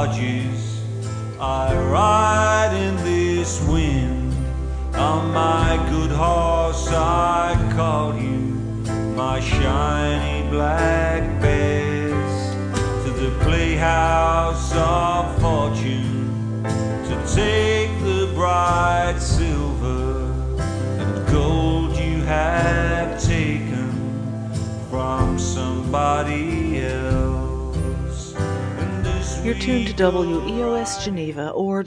barges. I ride in this wind. On my good horse I call you, my shiny black bears, to the playhouse of fortune, to take the bright silver and gold you have taken from somebody else. You're tuned to WEOS Geneva or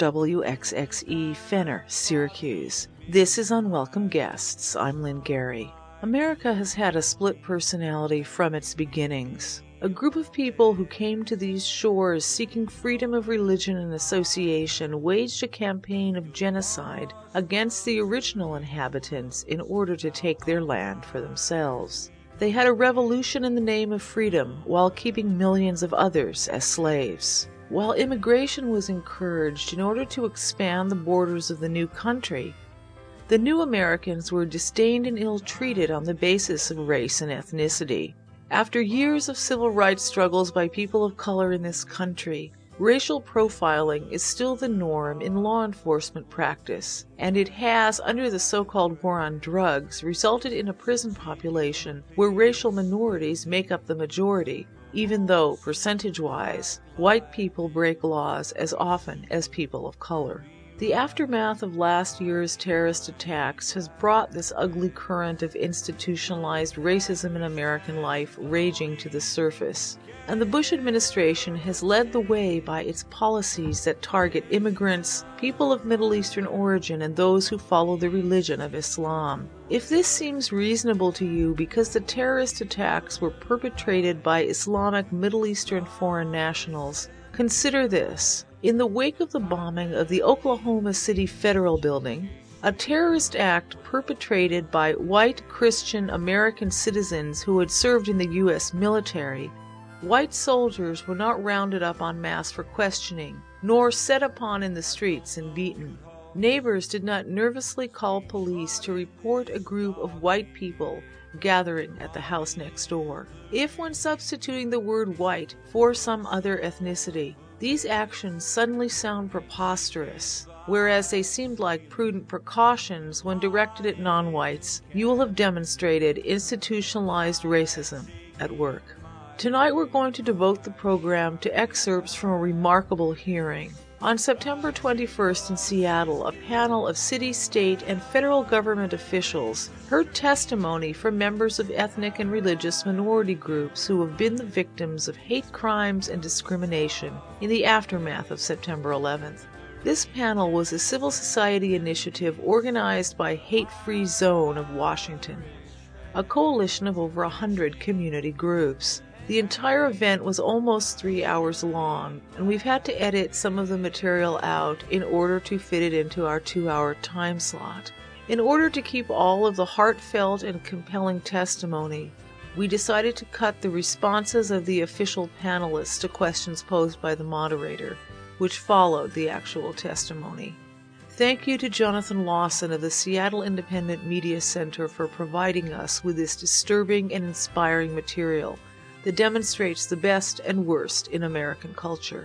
WXXE Fenner, Syracuse. This is Unwelcome Guests. I'm Lynn Gary. America has had a split personality from its beginnings. A group of people who came to these shores seeking freedom of religion and association waged a campaign of genocide against the original inhabitants in order to take their land for themselves. They had a revolution in the name of freedom while keeping millions of others as slaves. While immigration was encouraged in order to expand the borders of the new country, the new Americans were disdained and ill-treated on the basis of race and ethnicity. After years of civil rights struggles by people of color in this country, racial profiling is still the norm in law enforcement practice, and it has, under the so-called war on drugs, resulted in a prison population where racial minorities make up the majority, even though, percentage-wise, white people break laws as often as people of color. The aftermath of last year's terrorist attacks has brought this ugly current of institutionalized racism in American life raging to the surface, and the Bush administration has led the way by its policies that target immigrants, people of Middle Eastern origin, and those who follow the religion of Islam. If this seems reasonable to you because the terrorist attacks were perpetrated by Islamic Middle Eastern foreign nationals, consider this. In the wake of the bombing of the Oklahoma City Federal Building, a terrorist act perpetrated by white Christian American citizens who had served in the U.S. military, white soldiers were not rounded up en masse for questioning, nor set upon in the streets and beaten. Neighbors did not nervously call police to report a group of white people gathering at the house next door. If, when substituting the word white for some other ethnicity, these actions suddenly sound preposterous, whereas they seemed like prudent precautions when directed at non-whites, you will have demonstrated institutionalized racism at work. Tonight we're going to devote the program to excerpts from a remarkable hearing. On September 21st in Seattle, a panel of city, state, and federal government officials heard testimony from members of ethnic and religious minority groups who have been the victims of hate crimes and discrimination in the aftermath of September 11th. This panel was a civil society initiative organized by Hate Free Zone of Washington, a coalition of over 100 community groups. The entire event was almost 3 hours long, and we've had to edit some of the material out in order to fit it into our 2-hour time slot. In order to keep all of the heartfelt and compelling testimony, we decided to cut the responses of the official panelists to questions posed by the moderator, which followed the actual testimony. Thank you to Jonathan Lawson of the Seattle Independent Media Center for providing us with this disturbing and inspiring material that demonstrates the best and worst in American culture.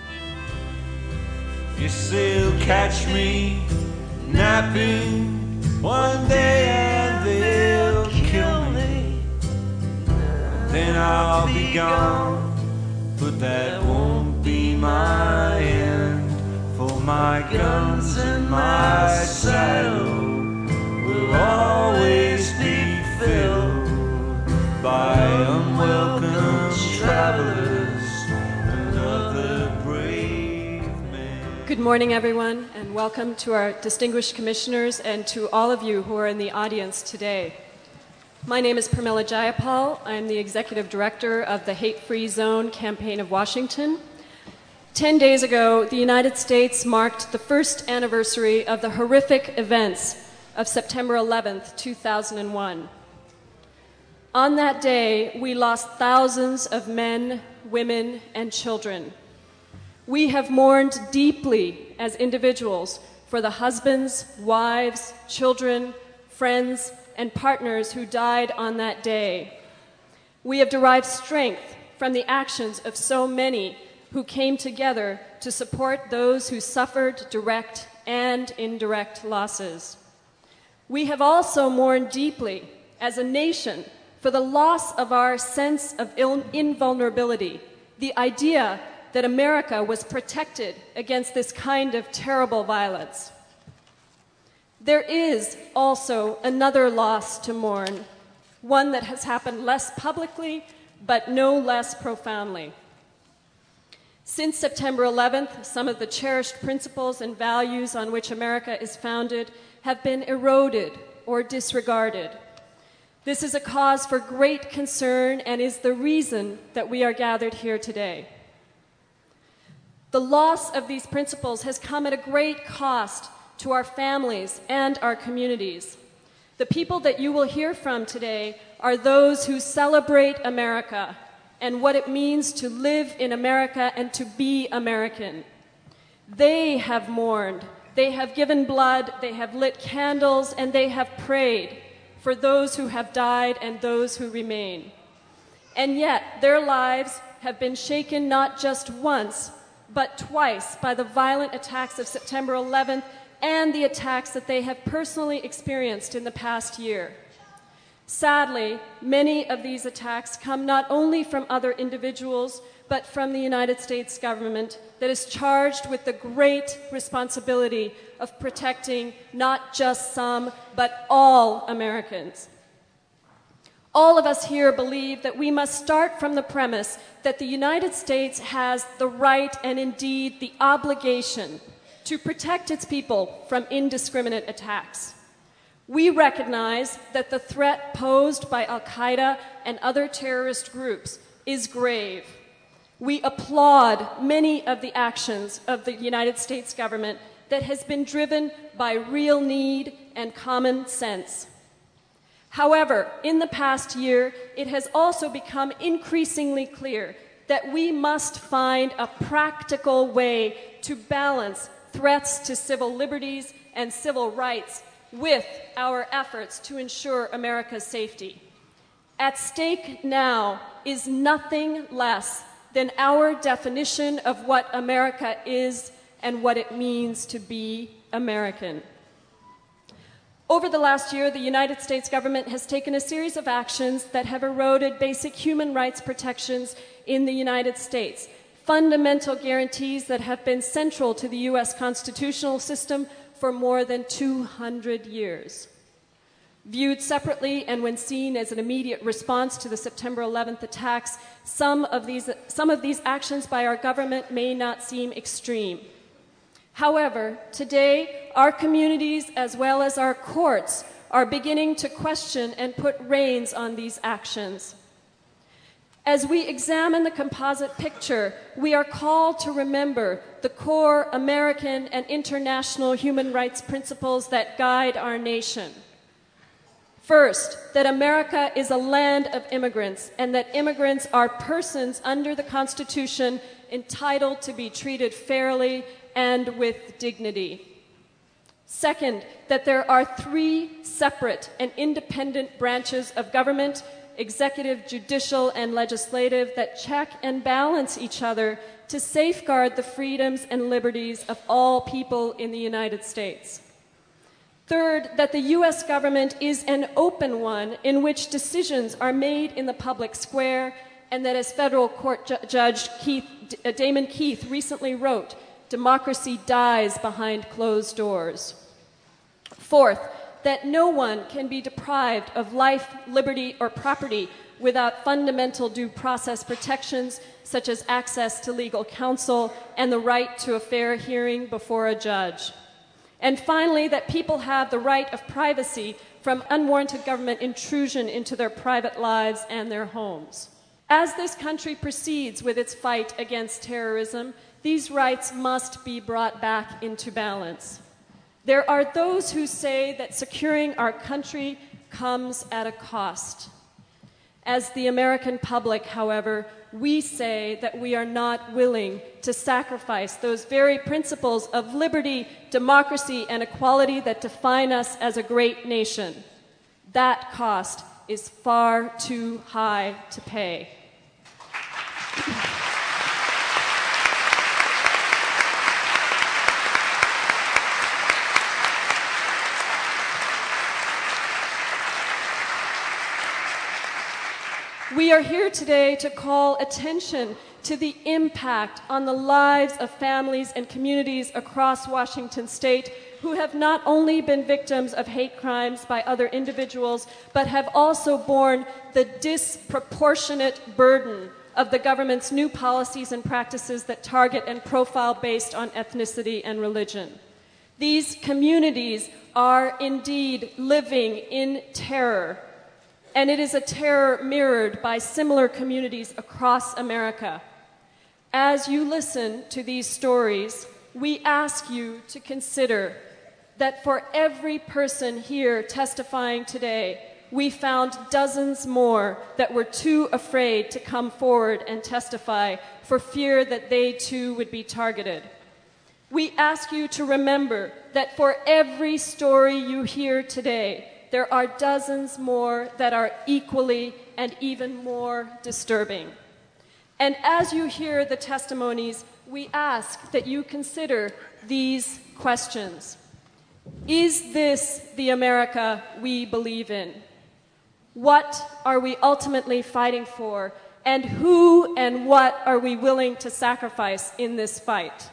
Yes, they'll catch me napping one day and they'll kill me. Then I'll be gone, but that won't be my end. For my guns and my saddle will always be filled by unwelcome travelers and other brave men. Good morning, everyone, and welcome to our distinguished commissioners and to all of you who are in the audience today. My name is Pramila Jayapal. I'm the Executive Director of the Hate Free Zone Campaign of Washington. 10 days ago, the United States marked the first anniversary of the horrific events of September 11th, 2001. On that day, we lost thousands of men, women, and children. We have mourned deeply as individuals for the husbands, wives, children, friends, and partners who died on that day. We have derived strength from the actions of so many who came together to support those who suffered direct and indirect losses. We have also mourned deeply as a nation for the loss of our sense of invulnerability, the idea that America was protected against this kind of terrible violence. There is also another loss to mourn, one that has happened less publicly, but no less profoundly. Since September 11th, some of the cherished principles and values on which America is founded have been eroded or disregarded. This is a cause for great concern and is the reason that we are gathered here today. The loss of these principles has come at a great cost to our families and our communities. The people that you will hear from today are those who celebrate America and what it means to live in America and to be American. They have mourned, they have given blood, they have lit candles, and they have prayed for those who have died and those who remain. And yet, their lives have been shaken not just once, but twice by the violent attacks of September 11th and the attacks that they have personally experienced in the past year. Sadly, many of these attacks come not only from other individuals, but from the United States government that is charged with the great responsibility of protecting not just some, but all Americans. All of us here believe that we must start from the premise that the United States has the right and indeed the obligation to protect its people from indiscriminate attacks. We recognize that the threat posed by Al-Qaeda and other terrorist groups is grave. We applaud many of the actions of the United States government that has been driven by real need and common sense. However, in the past year, it has also become increasingly clear that we must find a practical way to balance threats to civil liberties and civil rights with our efforts to ensure America's safety. At stake now is nothing less than our definition of what America is and what it means to be American. Over the last year, the United States government has taken a series of actions that have eroded basic human rights protections in the United States, fundamental guarantees that have been central to the U.S. constitutional system for more than 200 years. Viewed separately and when seen as an immediate response to the September 11th attacks, some of these actions by our government may not seem extreme. However, today, our communities as well as our courts are beginning to question and put reins on these actions. As we examine the composite picture, we are called to remember the core American and international human rights principles that guide our nation. First, that America is a land of immigrants and that immigrants are persons under the Constitution entitled to be treated fairly and with dignity. Second, that there are three separate and independent branches of government, executive, judicial, and legislative, that check and balance each other to safeguard the freedoms and liberties of all people in the United States. Third, that the U.S. government is an open one in which decisions are made in the public square, and that, as federal court Judge Damon Keith recently wrote, democracy dies behind closed doors. Fourth, that no one can be deprived of life, liberty, or property without fundamental due process protections such as access to legal counsel and the right to a fair hearing before a judge. And finally, that people have the right of privacy from unwarranted government intrusion into their private lives and their homes. As this country proceeds with its fight against terrorism, these rights must be brought back into balance. There are those who say that securing our country comes at a cost. As the American public, however, we say that we are not willing to sacrifice those very principles of liberty, democracy, and equality that define us as a great nation. That cost is far too high to pay. We are here today to call attention to the impact on the lives of families and communities across Washington state who have not only been victims of hate crimes by other individuals, but have also borne the disproportionate burden of the government's new policies and practices that target and profile based on ethnicity and religion. These communities are indeed living in terror, and it is a terror mirrored by similar communities across America. As you listen to these stories, we ask you to consider that for every person here testifying today, we found dozens more that were too afraid to come forward and testify for fear that they too would be targeted. We ask you to remember that for every story you hear today, there are dozens more that are equally and even more disturbing. And as you hear the testimonies, we ask that you consider these questions. Is this the America we believe in? What are we ultimately fighting for? And who and what are we willing to sacrifice in this fight?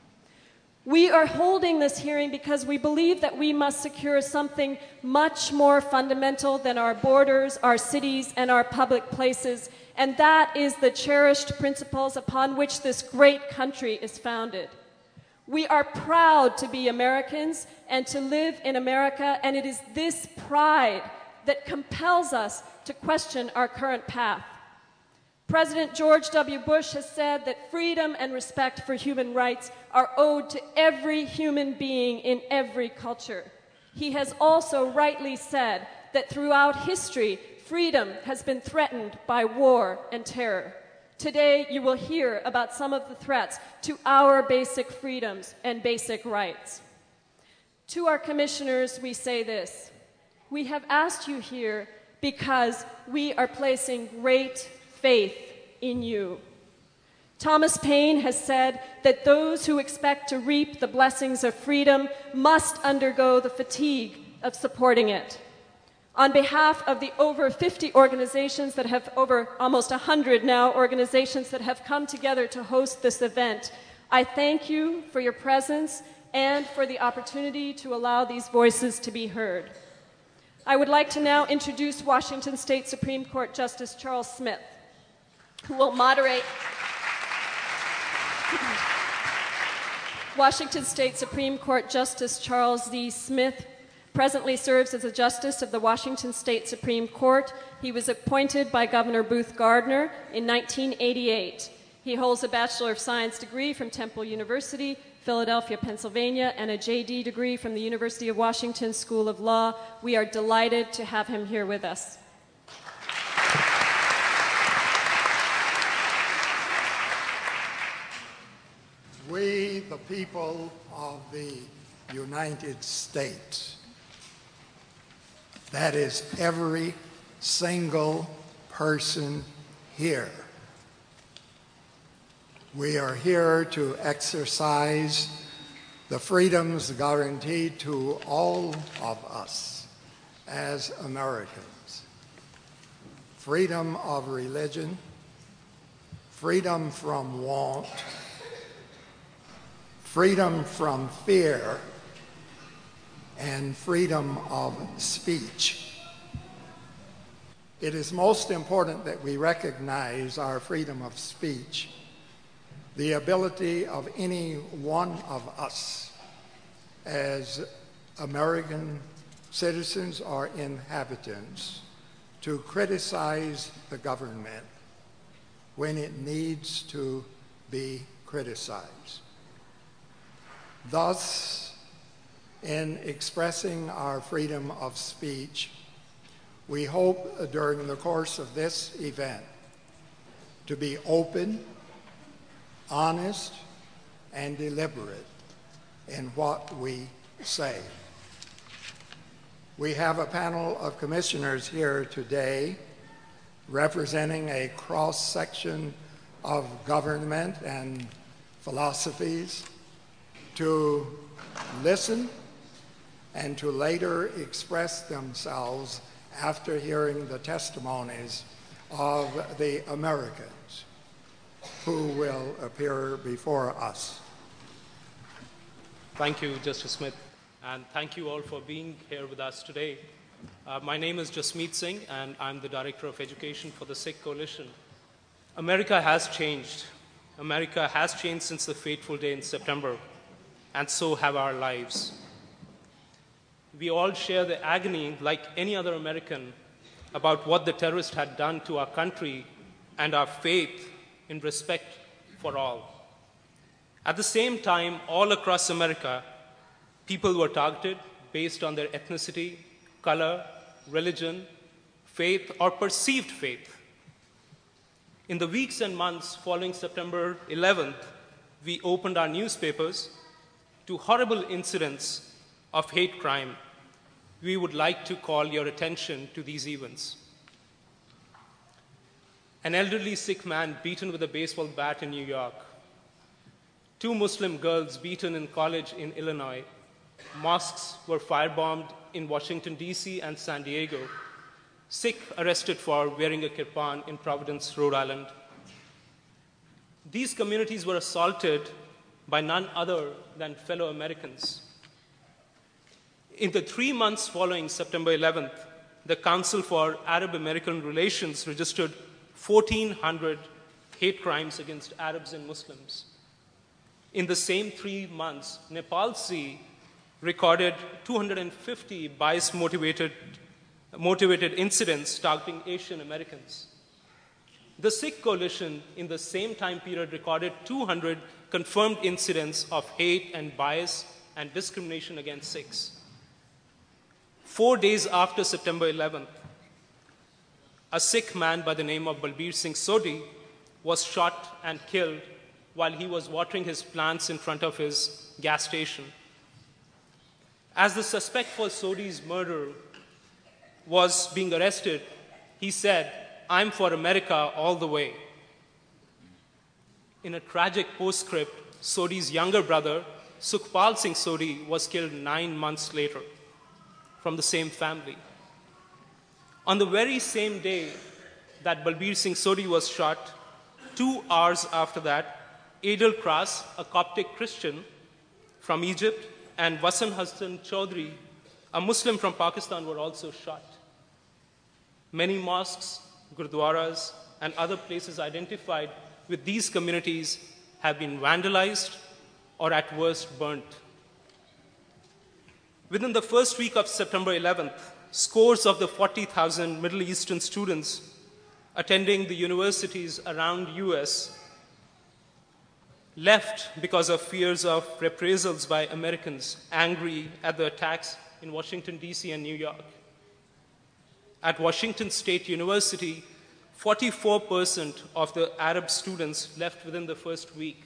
We are holding this hearing because we believe that we must secure something much more fundamental than our borders, our cities, and our public places, and that is the cherished principles upon which this great country is founded. We are proud to be Americans and to live in America, and it is this pride that compels us to question our current path. President George W. Bush has said that freedom and respect for human rights are owed to every human being in every culture. He has also rightly said that throughout history, freedom has been threatened by war and terror. Today, you will hear about some of the threats to our basic freedoms and basic rights. To our commissioners, we say this: we have asked you here because we are placing great faith in you. Thomas Paine has said that those who expect to reap the blessings of freedom must undergo the fatigue of supporting it. On behalf of the over 50 organizations that have, over almost 100 now, organizations that have come together to host this event, I thank you for your presence and for the opportunity to allow these voices to be heard. I would like to now introduce Washington State Supreme Court Justice Charles Smith, who will moderate. Washington State Supreme Court Justice Charles Z. Smith presently serves as a justice of the Washington State Supreme Court. He was appointed by Governor Booth Gardner in 1988. He holds a Bachelor of Science degree from Temple University, Philadelphia, Pennsylvania, and a JD degree from the University of Washington School of Law. We are delighted to have him here with us. We, the people of the United States, that is every single person here, we are here to exercise the freedoms guaranteed to all of us as Americans. Freedom of religion, freedom from want, freedom from fear, and freedom of speech. It is most important that we recognize our freedom of speech, the ability of any one of us as American citizens or inhabitants to criticize the government when it needs to be criticized. Thus, in expressing our freedom of speech, we hope during the course of this event to be open, honest, and deliberate in what we say. We have a panel of commissioners here today representing a cross-section of government and philosophies to listen and to later express themselves after hearing the testimonies of the Americans who will appear before us. Thank you, Justice Smith, and thank you all for being here with us today. My name is Jasmeet Singh, and I'm the Director of Education for the Sikh Coalition. America has changed. America has changed since the fateful day in September, and so have our lives. We all share the agony, like any other American, about what the terrorists had done to our country and our faith in respect for all. At the same time, all across America, people were targeted based on their ethnicity, color, religion, faith, or perceived faith. In the weeks and months following September 11th, we opened our newspapers to horrible incidents of hate crime. We would like to call your attention to these events. An elderly Sikh man beaten with a baseball bat in New York. 2 Muslim girls beaten in college in Illinois. Mosques were firebombed in Washington, D.C. and San Diego. Sikh arrested for wearing a kirpan in Providence, Rhode Island. These communities were assaulted by none other than fellow Americans. In the 3 months following September 11th, the Council for Arab-American Relations registered 1,400 hate crimes against Arabs and Muslims. In the same 3 months, Nepalse recorded 250 bias-motivated incidents targeting Asian Americans. The Sikh Coalition in the same time period recorded 200 confirmed incidents of hate and bias and discrimination against Sikhs. 4 days after September 11th, a Sikh man by the name of Balbir Singh Sodhi was shot and killed while he was watering his plants in front of his gas station. As the suspect for Sodhi's murder was being arrested, he said, "I'm for America all the way." In a tragic postscript, Sodhi's younger brother, Sukhpal Singh Sodhi, was killed 9 months later from the same family. On the very same day that Balbir Singh Sodhi was shot, 2 hours after that, Adil Kras, a Coptic Christian from Egypt, and Vasan Hassan Chaudhry, a Muslim from Pakistan, were also shot. Many mosques, gurdwaras, and other places identified with these communities have been vandalized or at worst burnt. Within the first week of September 11th, scores of the 40,000 Middle Eastern students attending the universities around US left because of fears of reprisals by Americans angry at the attacks in Washington, D.C. and New York. At Washington State University, 44% of the Arab students left within the first week.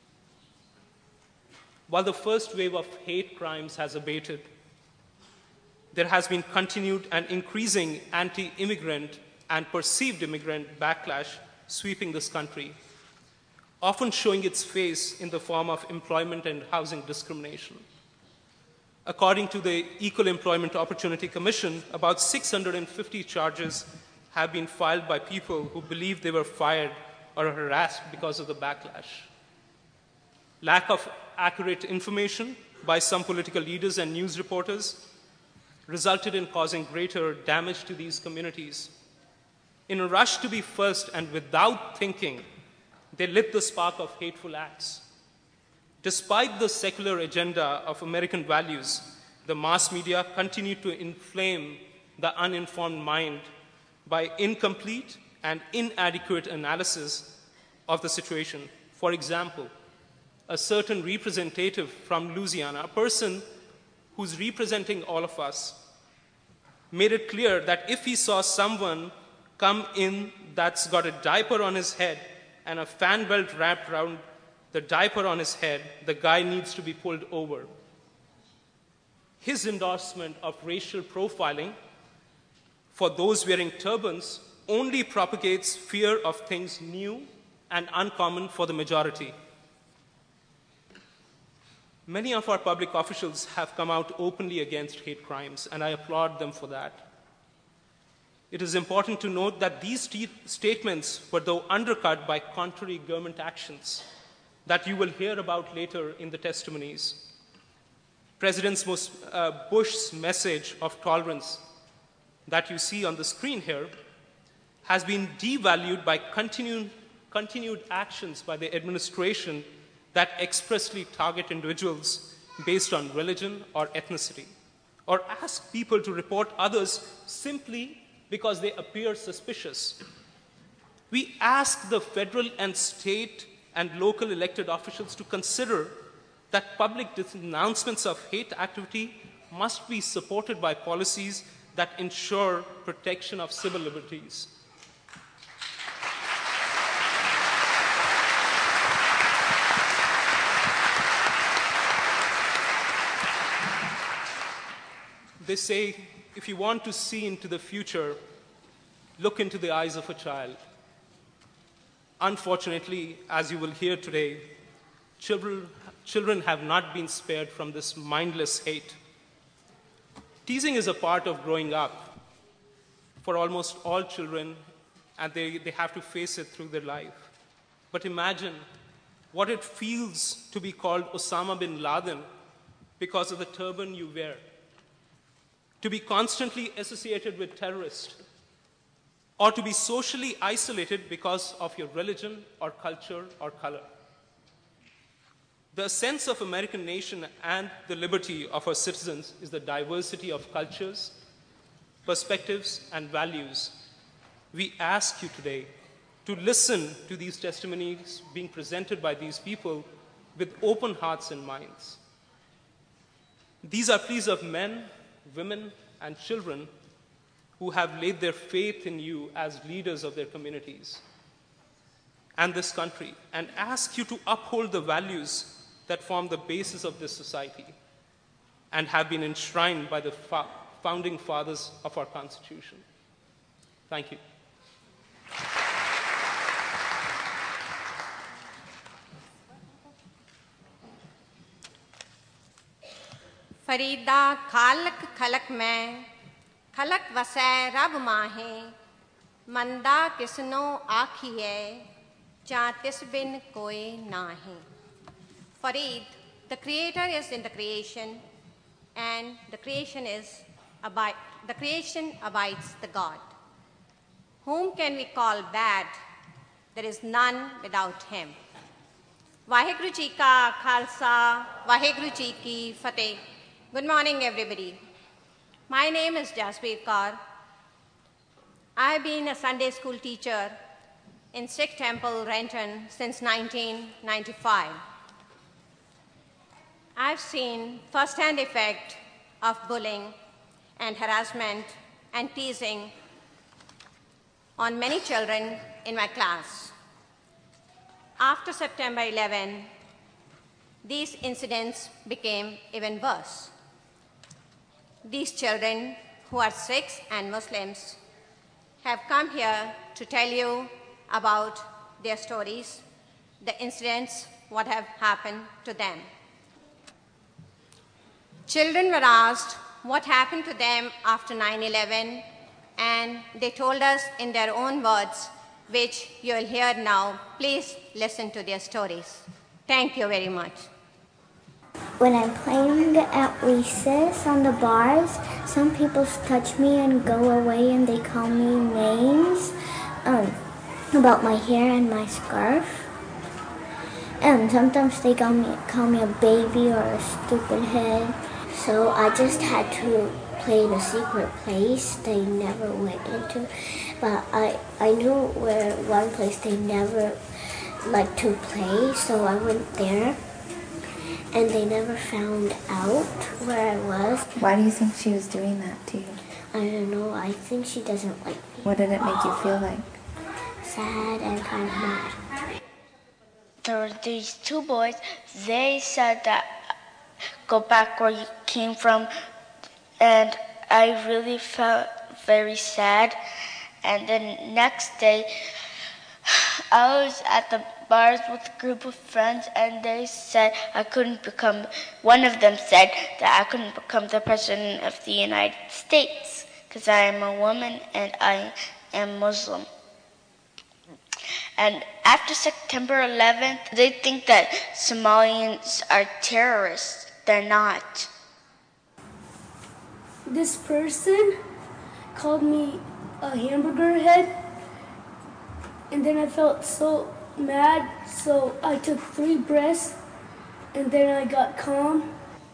While the first wave of hate crimes has abated, there has been continued and increasing anti-immigrant and perceived immigrant backlash sweeping this country, often showing its face in the form of employment and housing discrimination. According to the Equal Employment Opportunity Commission, about 650 charges have been filed by people who believe they were fired or harassed because of the backlash. Lack of accurate information by some political leaders and news reporters resulted in causing greater damage to these communities. In a rush to be first and without thinking, they lit the spark of hateful acts. Despite the secular agenda of American values, the mass media continued to inflame the uninformed mind by incomplete and inadequate analysis of the situation. For example, a certain representative from Louisiana, a person who's representing all of us, made it clear that if he saw someone come in that's got a diaper on his head and a fan belt wrapped around the diaper on his head, the guy needs to be pulled over. His endorsement of racial profiling for those wearing turbans only propagates fear of things new and uncommon for the majority. Many of our public officials have come out openly against hate crimes, and I applaud them for that. It is important to note that these statements were though undercut by contrary government actions that you will hear about later in the testimonies. President Bush's message of tolerance that you see on the screen here has been devalued by continued actions by the administration that expressly target individuals based on religion or ethnicity, or ask people to report others simply because they appear suspicious. We ask the federal and state and local elected officials to consider that public denouncements of hate activity must be supported by policies that ensure protection of civil liberties. They say, if you want to see into the future, look into the eyes of a child. Unfortunately, as you will hear today, children have not been spared from this mindless hate. Teasing is a part of growing up for almost all children, and they have to face it through their life. But imagine what it feels to be called Osama bin Laden because of the turban you wear, to be constantly associated with terrorists, or to be socially isolated because of your religion or culture or color. The sense of American nation and the liberty of our citizens is the diversity of cultures, perspectives, and values. We ask you today to listen to these testimonies being presented by these people with open hearts and minds. These are pleas of men, women, and children who have laid their faith in you as leaders of their communities and this country, and ask you to uphold the values that form the basis of this society and have been enshrined by the founding fathers of our Constitution. Thank you. Farida खालक खलक में खलक वसै रब माहे मंदा किसनो आखिए चा तिस बिन कोई नाहे. Farid, the creator is in the creation, and the creation abides the God. Whom can we call bad? There is none without him. Vaheguru Ji ka Khalsa, Vaheguru Ji ki Fateh. Good morning, everybody. My name is Jaspreet Kaur. I have been a Sunday school teacher in Sikh Temple, Renton, since 1995. I've seen first-hand effect of bullying and harassment and teasing on many children in my class. After September 11, these incidents became even worse. These children, who are Sikhs and Muslims, have come here to tell you about their stories, the incidents, what have happened to them. Children were asked what happened to them after 9/11, and they told us in their own words, which you'll hear now. Please listen to their stories. Thank you very much. When I'm playing at recess on the bars, some people touch me and go away and they call me names about my hair and my scarf. And sometimes they call me a baby or a stupid head. So I just had to play in a secret place they never went into. But I knew where one place they never liked to play, so I went there. And they never found out where I was. Why do you think she was doing that to you? I don't know. I think she doesn't like me. What did it make you feel like? Sad and kind of mad. There were these two boys. They said that go back where you came from. And I really felt very sad. And then next day, I was at the bars with a group of friends, and they said one of them said that I couldn't become the president of the United States because I am a woman and I am Muslim. And after September 11th, they think that Somalians are terrorists. They're not. This person called me a hamburger head, and then I felt so mad, so I took 3 breaths, and then I got calm.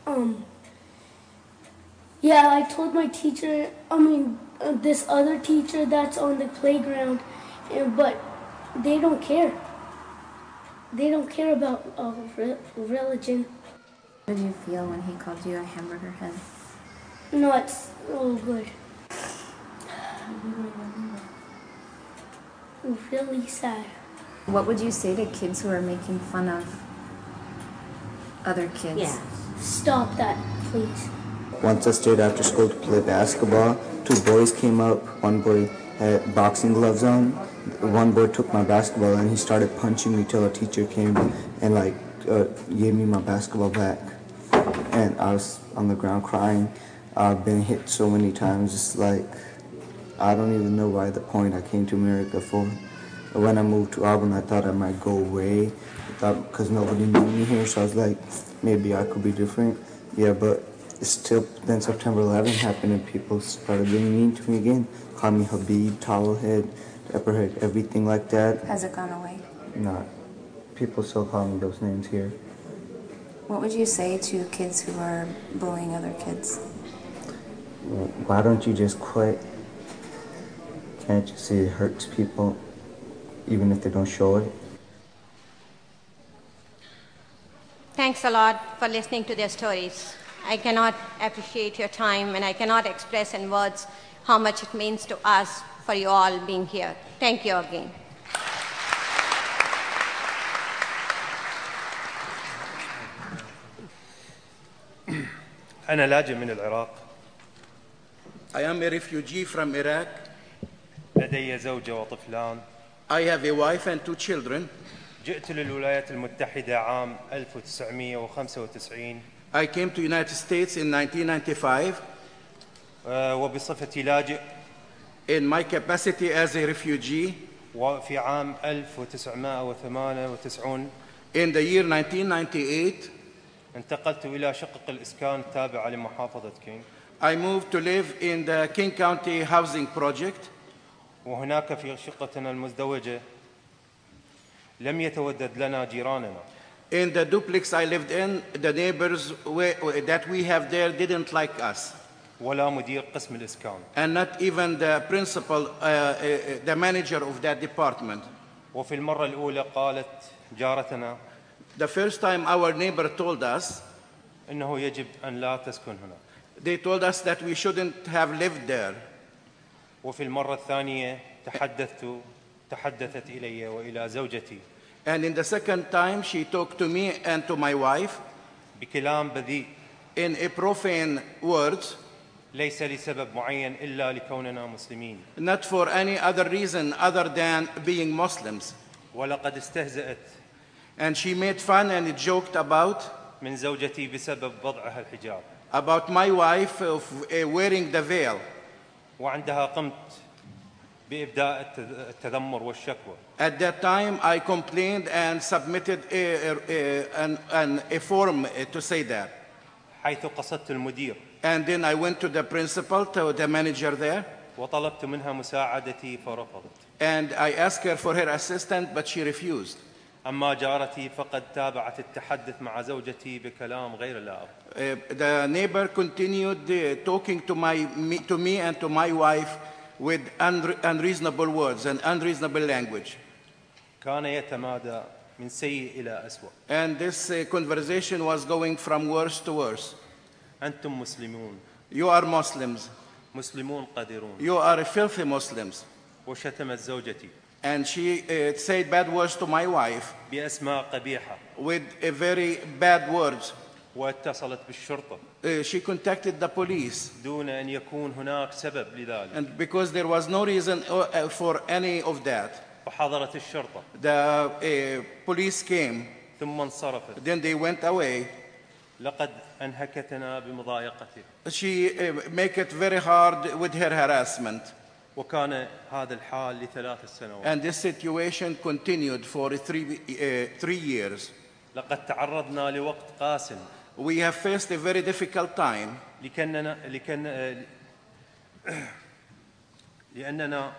Yeah, I told my teacher, this other teacher that's on the playground, but they don't care. They don't care about religion. How did you feel when he called you a hamburger head? Not so good. Really sad. What would you say to kids who are making fun of other kids? Yeah. Stop that, please. Once I stayed after school to play basketball, 2 boys came up. One boy had boxing gloves on. One boy took my basketball and he started punching me till a teacher came and gave me my basketball back. And I was on the ground crying. I've been hit so many times. It's like, I don't even know why the point I came to America for. When I moved to Auburn, I thought I might go away. I thought because nobody knew me here, so I was like, maybe I could be different. Yeah, but still, then September 11th happened and people started being mean to me again. Called me Habib, Towelhead, Pepperhead, everything like that. Has it gone away? No. People still call me those names here. What would you say to kids who are bullying other kids? Why don't you just quit? Can't you see it hurts people, even if they don't show it? Thanks a lot for listening to their stories. I cannot appreciate your time, and I cannot express in words how much it means to us for you all being here. Thank you again. أنا لاجئ من العراق. I am a refugee from Iraq. لدي زوجة وطفلان. I have a wife and 2 children. جئت للولايات المتحدة عام 1995. I came to United States in 1995. وبصفتي لاجئ. In my capacity as a refugee. وفي عام 1998. In the year 1998. انتقلت إلى شقق الإسكان التابعة لمحافظة كينغ. I moved to live in the King County Housing Project. وهناك في شقتنا المزدوجة لم يتودد لنا جيراننا. In the duplex I lived in, the neighbors that we have there didn't like us. ولا مدير قسم الإسكان. And not even the principal, the manager of that department. وفي المرة الأولى قالت جارتنا. The first time our neighbor told us. إنه يجب أن لا تسكن هنا. They told us that we shouldn't have lived there. وفي المرة الثانية تحدثت إلي وإلى زوجتي. And in the second time she talked to me and to my wife. بكلام بذيء. In a profane words. ليس لسبب معين إلا لكوننا مسلمين. Not for any other reason other than being Muslims. ولقد استهزأت. And she made fun and joked about. من زوجتي بسبب وضعها الحجاب. About my wife wearing the veil. وعندها قمت بإبداء التذمر والشكوى. At that time, I complained and submitted a form to say that. حيث قصدت المدير. And then I went to the principal, to the manager there. وطلبت منها مساعدتي فرفضت. And I asked her for her assistance, but she refused. أما جارتي فقد تابعت التحدث مع زوجتي بكلام غير لائق. The neighbor continued talking to me and to my wife with unreasonable words and unreasonable language. كان يتمادى من سيء إلى أسوأ. And this conversation was going from worse to worse. أنتم مسلمون. You are Muslims. مسلمون قادرون. You are filthy Muslims. وشتمت زوجتي. And she said bad words to my wife. بأسماء قبيحة. With very bad words. واتصلت بالشرطة. She contacted the police. دون أن يكون هناك سبب لذلك. And because there was no reason for any of that. فحضرت الشرطة. The police came. ثم انصرفت. Then they went away. لقد أنهكتنا بمضايقته. She make it very hard with her harassment. وكان هذا الحال ل3 سنوات. And this situation continued for 3 years. لقد تعرضنا لوقت قاس. We have faced a very difficult time. لأننا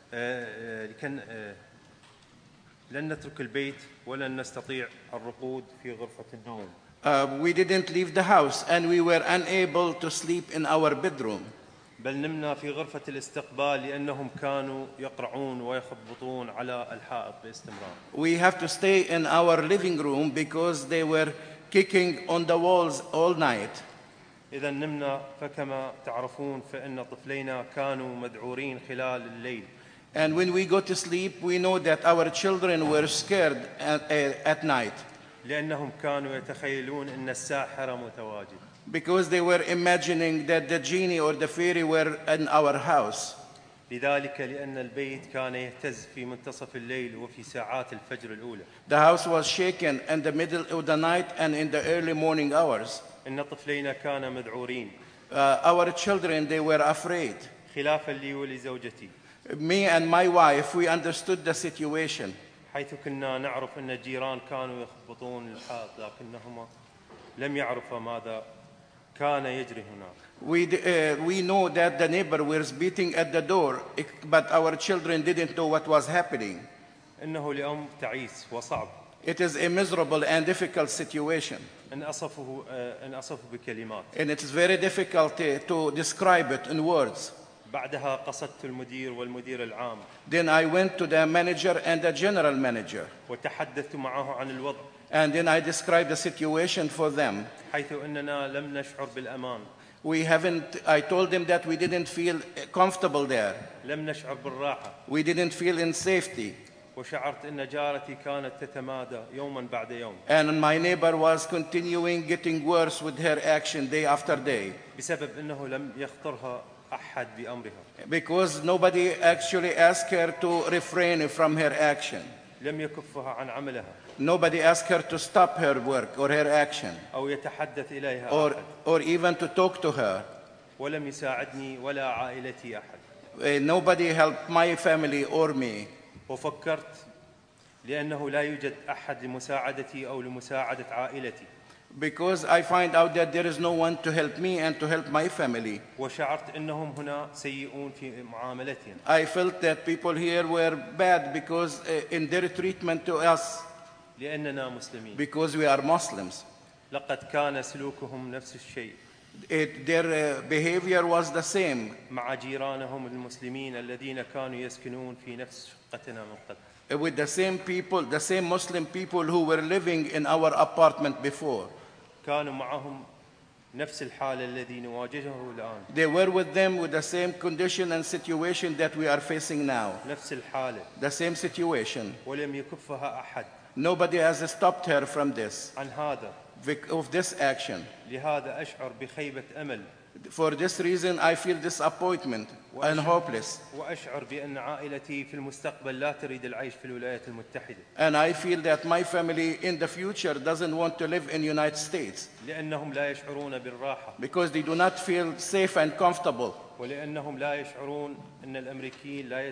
لن نترك البيت ولن نستطيع الرقود في غرفة النوم. We didn't leave the house and we were unable to sleep in our bedroom. بل نمنا في غرفة الاستقبال لأنهم كانوا يقرعون ويخبطون على الحائط باستمرار. We have to stay in our living room because they were kicking on the walls all night. إذا نمنا فكما تعرفون فإن طفلينا كانوا مذعورين خلال الليل. And when we go to sleep, we know that our children were scared at night. لأنهم كانوا يتخيلون أن الساحر متواجد. Because they were imagining that the genie or the fairy were in our house. لذلك لأن البيت كان يهتز في منتصف الليل وفي ساعات الفجر الأولى. The house was shaken in the middle of the night and in the early morning hours. إن طفلينا كانا مذعورين. Our children, they were afraid. خلافا لي ولزوجتي. Me and my wife, we understood the situation. حيث كنا نعرف أن الجيران كانوا يخبطون الحائط لكنهم لم يعرفوا ماذا كان يجري هناك. We know that the neighbor was beating at the door, but our children didn't know what was happening. إنه اليوم تعيس وصعب. It is a miserable and difficult situation. أن أصفه بكلمات. And it is very difficult to describe it in words. بعدها قصدت المدير والمدير العام. Then I went to the manager and the general manager. وتحدثت معه عن الوضع. And then I described the situation for them. حيث أننا لم نشعر بالأمان. I told them that we didn't feel comfortable there. لم نشعر بالراحة. We didn't feel in safety. وشعرت أن جارتي كانت تتمادى يوما بعد يوم. And my neighbor was continuing getting worse with her action day after day. بسبب أنه لم يخطرها أحد بأمرها. Because nobody actually asked her to refrain from her action. لم يكفها عن عملها. Nobody asked her to stop her work or her action. أو يتحدث إليها أحد. Or even to talk to her. ولم يساعدني ولا عائلتي أحد. Nobody helped my family or me. وفكرت لأنه لا يوجد أحد لمساعدتي أو لمساعدة عائلتي. Because I find out that there is no one to help me and to help my family. وشعرت أنهم هنا سيئون في معاملتهم. I felt that people here were bad because in their treatment to us. لأننا مسلمين. Because we are Muslims. لقد كان سلوكهم نفس الشيء. Their behavior was the same. مع جيرانهم المسلمين الذين كانوا يسكنون في نفس شقتنا من قبل. With the same people, the same Muslim people who were living in our apartment before. كانوا معهم نفس الحال الذي نواجهه الآن. They were with them with the same condition and situation that we are facing now. نفس الحالة. The same situation. ولم يكفها أحد. Nobody has stopped her from this. عن هذا. Of this action. لهذا أشعر بخيبة أمل. For this reason, I feel disappointment and hopeless. وأشعر بأن عائلتي في المستقبل لا تريد العيش في الولايات المتحدة. And I feel that my family in the future doesn't want to live in the United States. لأنهم لا يشعرون بالراحة. Because they do not feel safe and comfortable. ولأنهم لا يشعرون أن الأمريكيين لا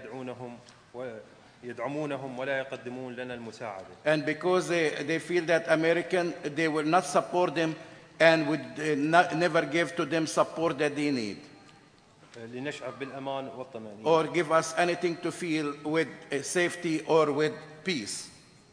يدعمونهم ولا يقدمون لنا المساعدة. And because they feel that they will not support them and would never give to them support that they need. لنشعر بالأمان والطمأنينة. Or give us anything to feel with safety or with peace.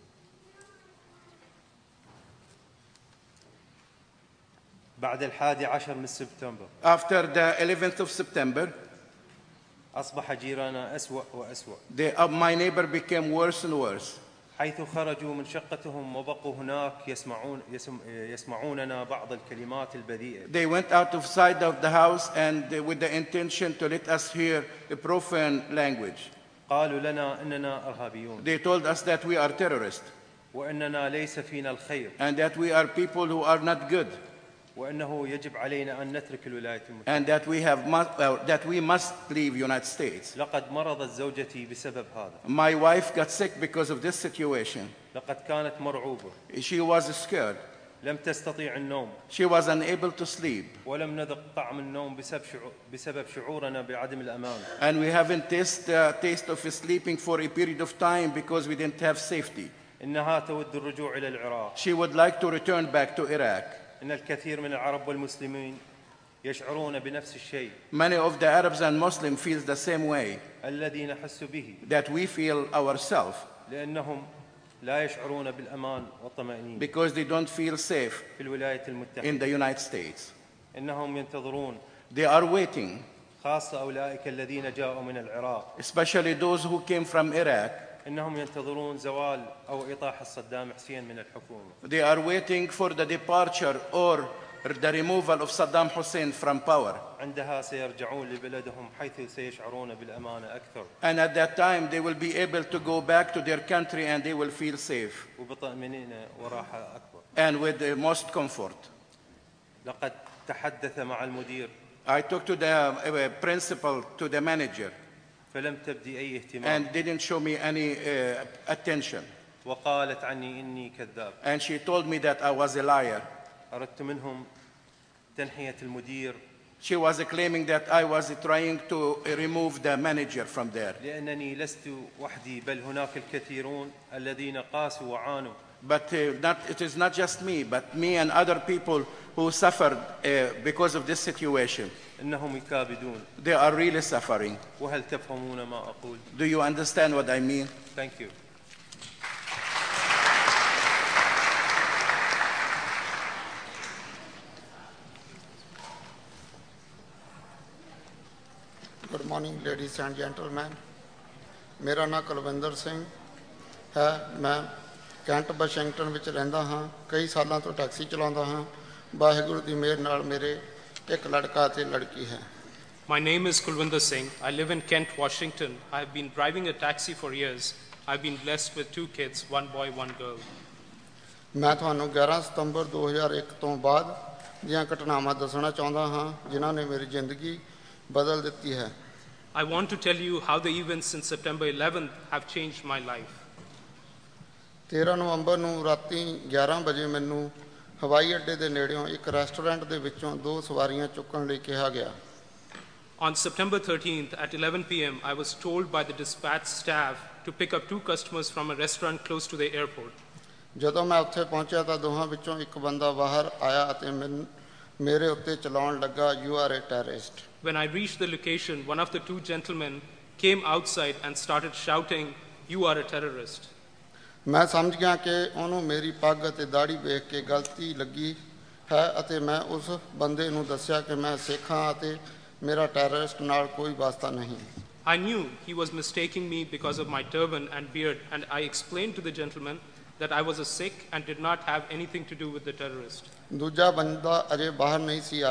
بعد 11 من سبتمبر. After the 11th of September. أصبح جيرانا أسوأ وأسوأ. My neighbor became worse and worse. حيث خرجوا من شقتهم وبقوا هناك يسمعوننا بعض الكلمات البذيئة. They went outside of the house and with the intention to let us hear a profane language. قالوا لنا إننا إرهابيون. They told us that we are terrorists. وإننا ليس فينا الخير. And that we are people who are not good. وأنه يجب علينا أن نترك الولايات المتحدة. And that we must leave United States. لقد مرضت زوجتي بسبب هذا. My wife got sick because of this situation. لقد كانت مرعوبة. She was scared. لم تستطيع النوم. She was unable to sleep. ولم نذق طعم النوم بسبب شعورنا بعدم الأمان. And we haven't tasted taste of sleeping for a period of time because we didn't have safety. إنها تود الرجوع إلى العراق. She would like to return back to Iraq. إن الكثير من العرب والمسلمين يشعرون بنفس الشيء. Many of the Arabs and Muslims feel the same way. الذي نحس به. That we feel ourselves. لأنهم لا يشعرون بالأمان والطمأنينة. Because they don't feel safe في الولايات المتحدة. in the United States. إنهم ينتظرون. They are waiting. خاصة أولئك الذين جاءوا من العراق. Especially those who came from Iraq. إنهم ينتظرون زوال أو إطاحة صدام حسين من الحكومة. They are waiting for the departure or the removal of Saddam Hussein from power. عندها سيرجعون لبلدهم حيث سيشعرون بالأمان أكثر. And at that time they will be able to go back to their country and they will feel safe. وبطمأنينة وراحة أكبر. And with the most comfort. لقد تحدث مع المدير. I talked to the principal, to the manager. فلم تبدي أي اهتمام. And didn't show me any attention. وقالت عني إني كذاب. And she told me that I was a liar. أردت منهم تنحية المدير. She was claiming that I was trying to remove the manager from there. لأنني لست وحدي بل هناك الكثيرون الذين قاسوا وعانوا. But it is not just me, but me and other people who suffered because of this situation. إنهم يكابدون. They are really suffering. وهل تفهمون ما أقول؟ Do you understand what I mean? Thank you. Good morning, ladies and gentlemen. ਮੇਰਾ ਨਾਮ ਕੁਲਵਿੰਦਰ ਸਿੰਘ ਹੈ। ਮੈਂ cantt Washington ਵਿੱਚ ਰਹਿੰਦਾ ਹਾਂ। ਕਈ ਸਾਲਾਂ ਤੋਂ ਟੈਕਸੀ ਚਲਾਉਂਦਾ ਹਾਂ। ਵਾਹਿਗੁਰੂ ਦੀ ਮਿਹਰ ਨਾਲ ਮੇਰੇ ਇੱਕ ਲੜਕਾ ਅਤੇ ਲੜਕੀ ਹੈ। My name is Kulwinder Singh. I live in Kent, Washington. I have been driving a taxi for years. I've been blessed with 2 kids, 1 boy, 1 girl. ਮੈਂ ਤੁਹਾਨੂੰ 11 ਸਤੰਬਰ 2001 ਤੋਂ ਬਾਅਦ ਦੀਆਂ ਘਟਨਾਵਾਂ ਦੱਸਣਾ ਚਾਹੁੰਦਾ ਹਾਂ ਜਿਨ੍ਹਾਂ ਨੇ ਮੇਰੀ ਜ਼ਿੰਦਗੀ ਬਦਲ ਦਿੱਤੀ ਹੈ। I want to tell you how the events since September 11th have changed my life. 13 ਨਵੰਬਰ ਨੂੰ ਰਾਤੀ 11 ਵਜੇ ਮੈਨੂੰ ਹਵਾਈ ਅੱਡੇ ਦੇ ਨੇੜਿਓਂ ਇੱਕ ਰੈਸਟੋਰੈਂਟ ਦੇ ਵਿੱਚੋਂ 2 ਸਵਾਰੀਆਂ ਚੁੱਕਣ ਲਈ ਕਿਹਾ ਗਿਆ। On September 13th at 11 p.m., I was told by the dispatch staff to pick up 2 customers from a restaurant close to the airport. ਜਦੋਂ ਮੈਂ ਉੱਥੇ ਪਹੁੰਚਿਆ ਤਾਂ ਦੋਹਾਂ ਵਿੱਚੋਂ ਇੱਕ ਬੰਦਾ ਬਾਹਰ ਆਇਆ ਅਤੇ ਮੇਰੇ ਉੱਤੇ ਚਲਾਉਣ ਲੱਗਾ, "You are a terrorist." When I reached the location, one of the 2 gentlemen came outside and started shouting, "You are a terrorist." ਮੈਂ ਸਮਝ ਗਿਆ ਕਿ ਉਹਨੂੰ ਮੇਰੀ ਪੱਗ ਅਤੇ ਦਾੜੀ ਵੇਖ ਕੇ ਗਲਤੀ ਲੱਗੀ ਹੈ ਅਤੇ ਮੈਂ ਉਸ ਬੰਦੇ ਨੂੰ ਦੱਸਿਆ ਕਿ ਮੈਂ ਸਿੱਖ ਹਾਂ ਅਤੇ ਮੇਰਾ ਟੈਰਰਿਸਟ ਨਾਲ ਕੋਈ ਵਾਸਤਾ ਨਹੀਂ। I knew he was mistaking me because of my turban and beard, and I explained to the gentleman that I was a Sikh and did not have anything to do with the terrorist. ਦੂਜਾ ਬੰਦਾ ਅਜੇ ਬਾਹਰ ਨਹੀਂ ਸੀ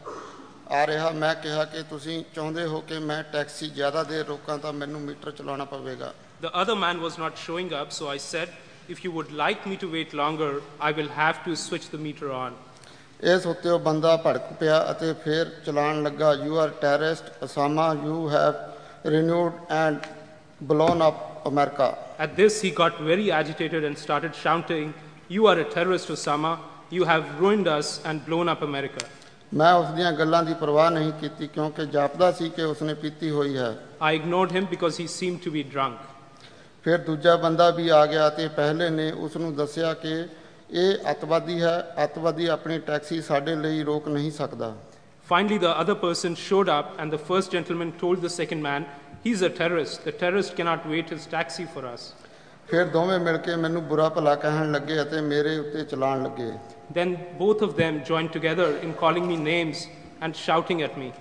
ਆ ਰਿਹਾ। ਮੈਂ ਕਿਹਾ ਕਿ ਤੁਸੀਂ ਚਾਹੁੰਦੇ ਹੋ ਕਿ ਮੈਂ ਟੈਕਸੀ ਜ਼ਿਆਦਾ ਦੇਰ ਰੋਕਾਂ ਤਾਂ ਮੈਨੂੰ ਮੀਟਰ ਚਲਾਉਣਾ ਪਵੇਗਾ। The other man was not showing up, so I said, "If you would like me to wait longer, I will have to switch the meter on." ਇਸ ਉੱਤੇ ਉਹ ਬੰਦਾ ਭੜਕ ਪਿਆ ਅਤੇ ਫਿਰ ਚਲਾਉਣ ਲੱਗਾ, "You are terrorist, Osama. You have renewed and blown up America." At this, he got very agitated and started shouting, "You are a terrorist, Osama. You have ruined us and blown up America." ਮੈਂ ਉਸ ਦੀਆਂ ਗੱਲਾਂ ਦੀ ਪਰਵਾਹ ਨਹੀਂ ਕੀਤੀ ਕਿਉਂਕਿ ਜਾਪਦਾ ਸੀ ਕਿ ਉਸਨੇ ਪੀਤੀ ਹੋਈ ਹੈ। I ignored him because he seemed to be drunk. ਫਿਰ ਦੂਜਾ ਬੰਦਾ ਵੀ ਆ ਗਿਆ ਅਤੇ ਪਹਿਲੇ ਨੇ ਉਸ ਨੂੰ ਦੱਸਿਆ ਕਿ ਇਹ ਅੱਤਵਾਦੀ ਹੈ। ਅੱਤਵਾਦੀ ਆਪਣੀ ਟੈਕਸੀ ਸਾਡੇ ਲਈ ਰੋਕ ਨਹੀਂ ਸਕਦਾ। Finally, the other person showed up, and the first gentleman told the second man, "He's a terrorist. The terrorist cannot wait his taxi for us." ਫਿਰ ਦੋਵੇਂ ਮਿਲ ਕੇ ਮੈਨੂੰ ਬੁਰਾ ਭਲਾ ਕਹਿਣ ਲੱਗੇ ਅਤੇ ਮੇਰੇ ਉੱਤੇ ਚਲਾਉਣ ਲੱਗੇ। Then both of them joined together in calling me names and shouting at me.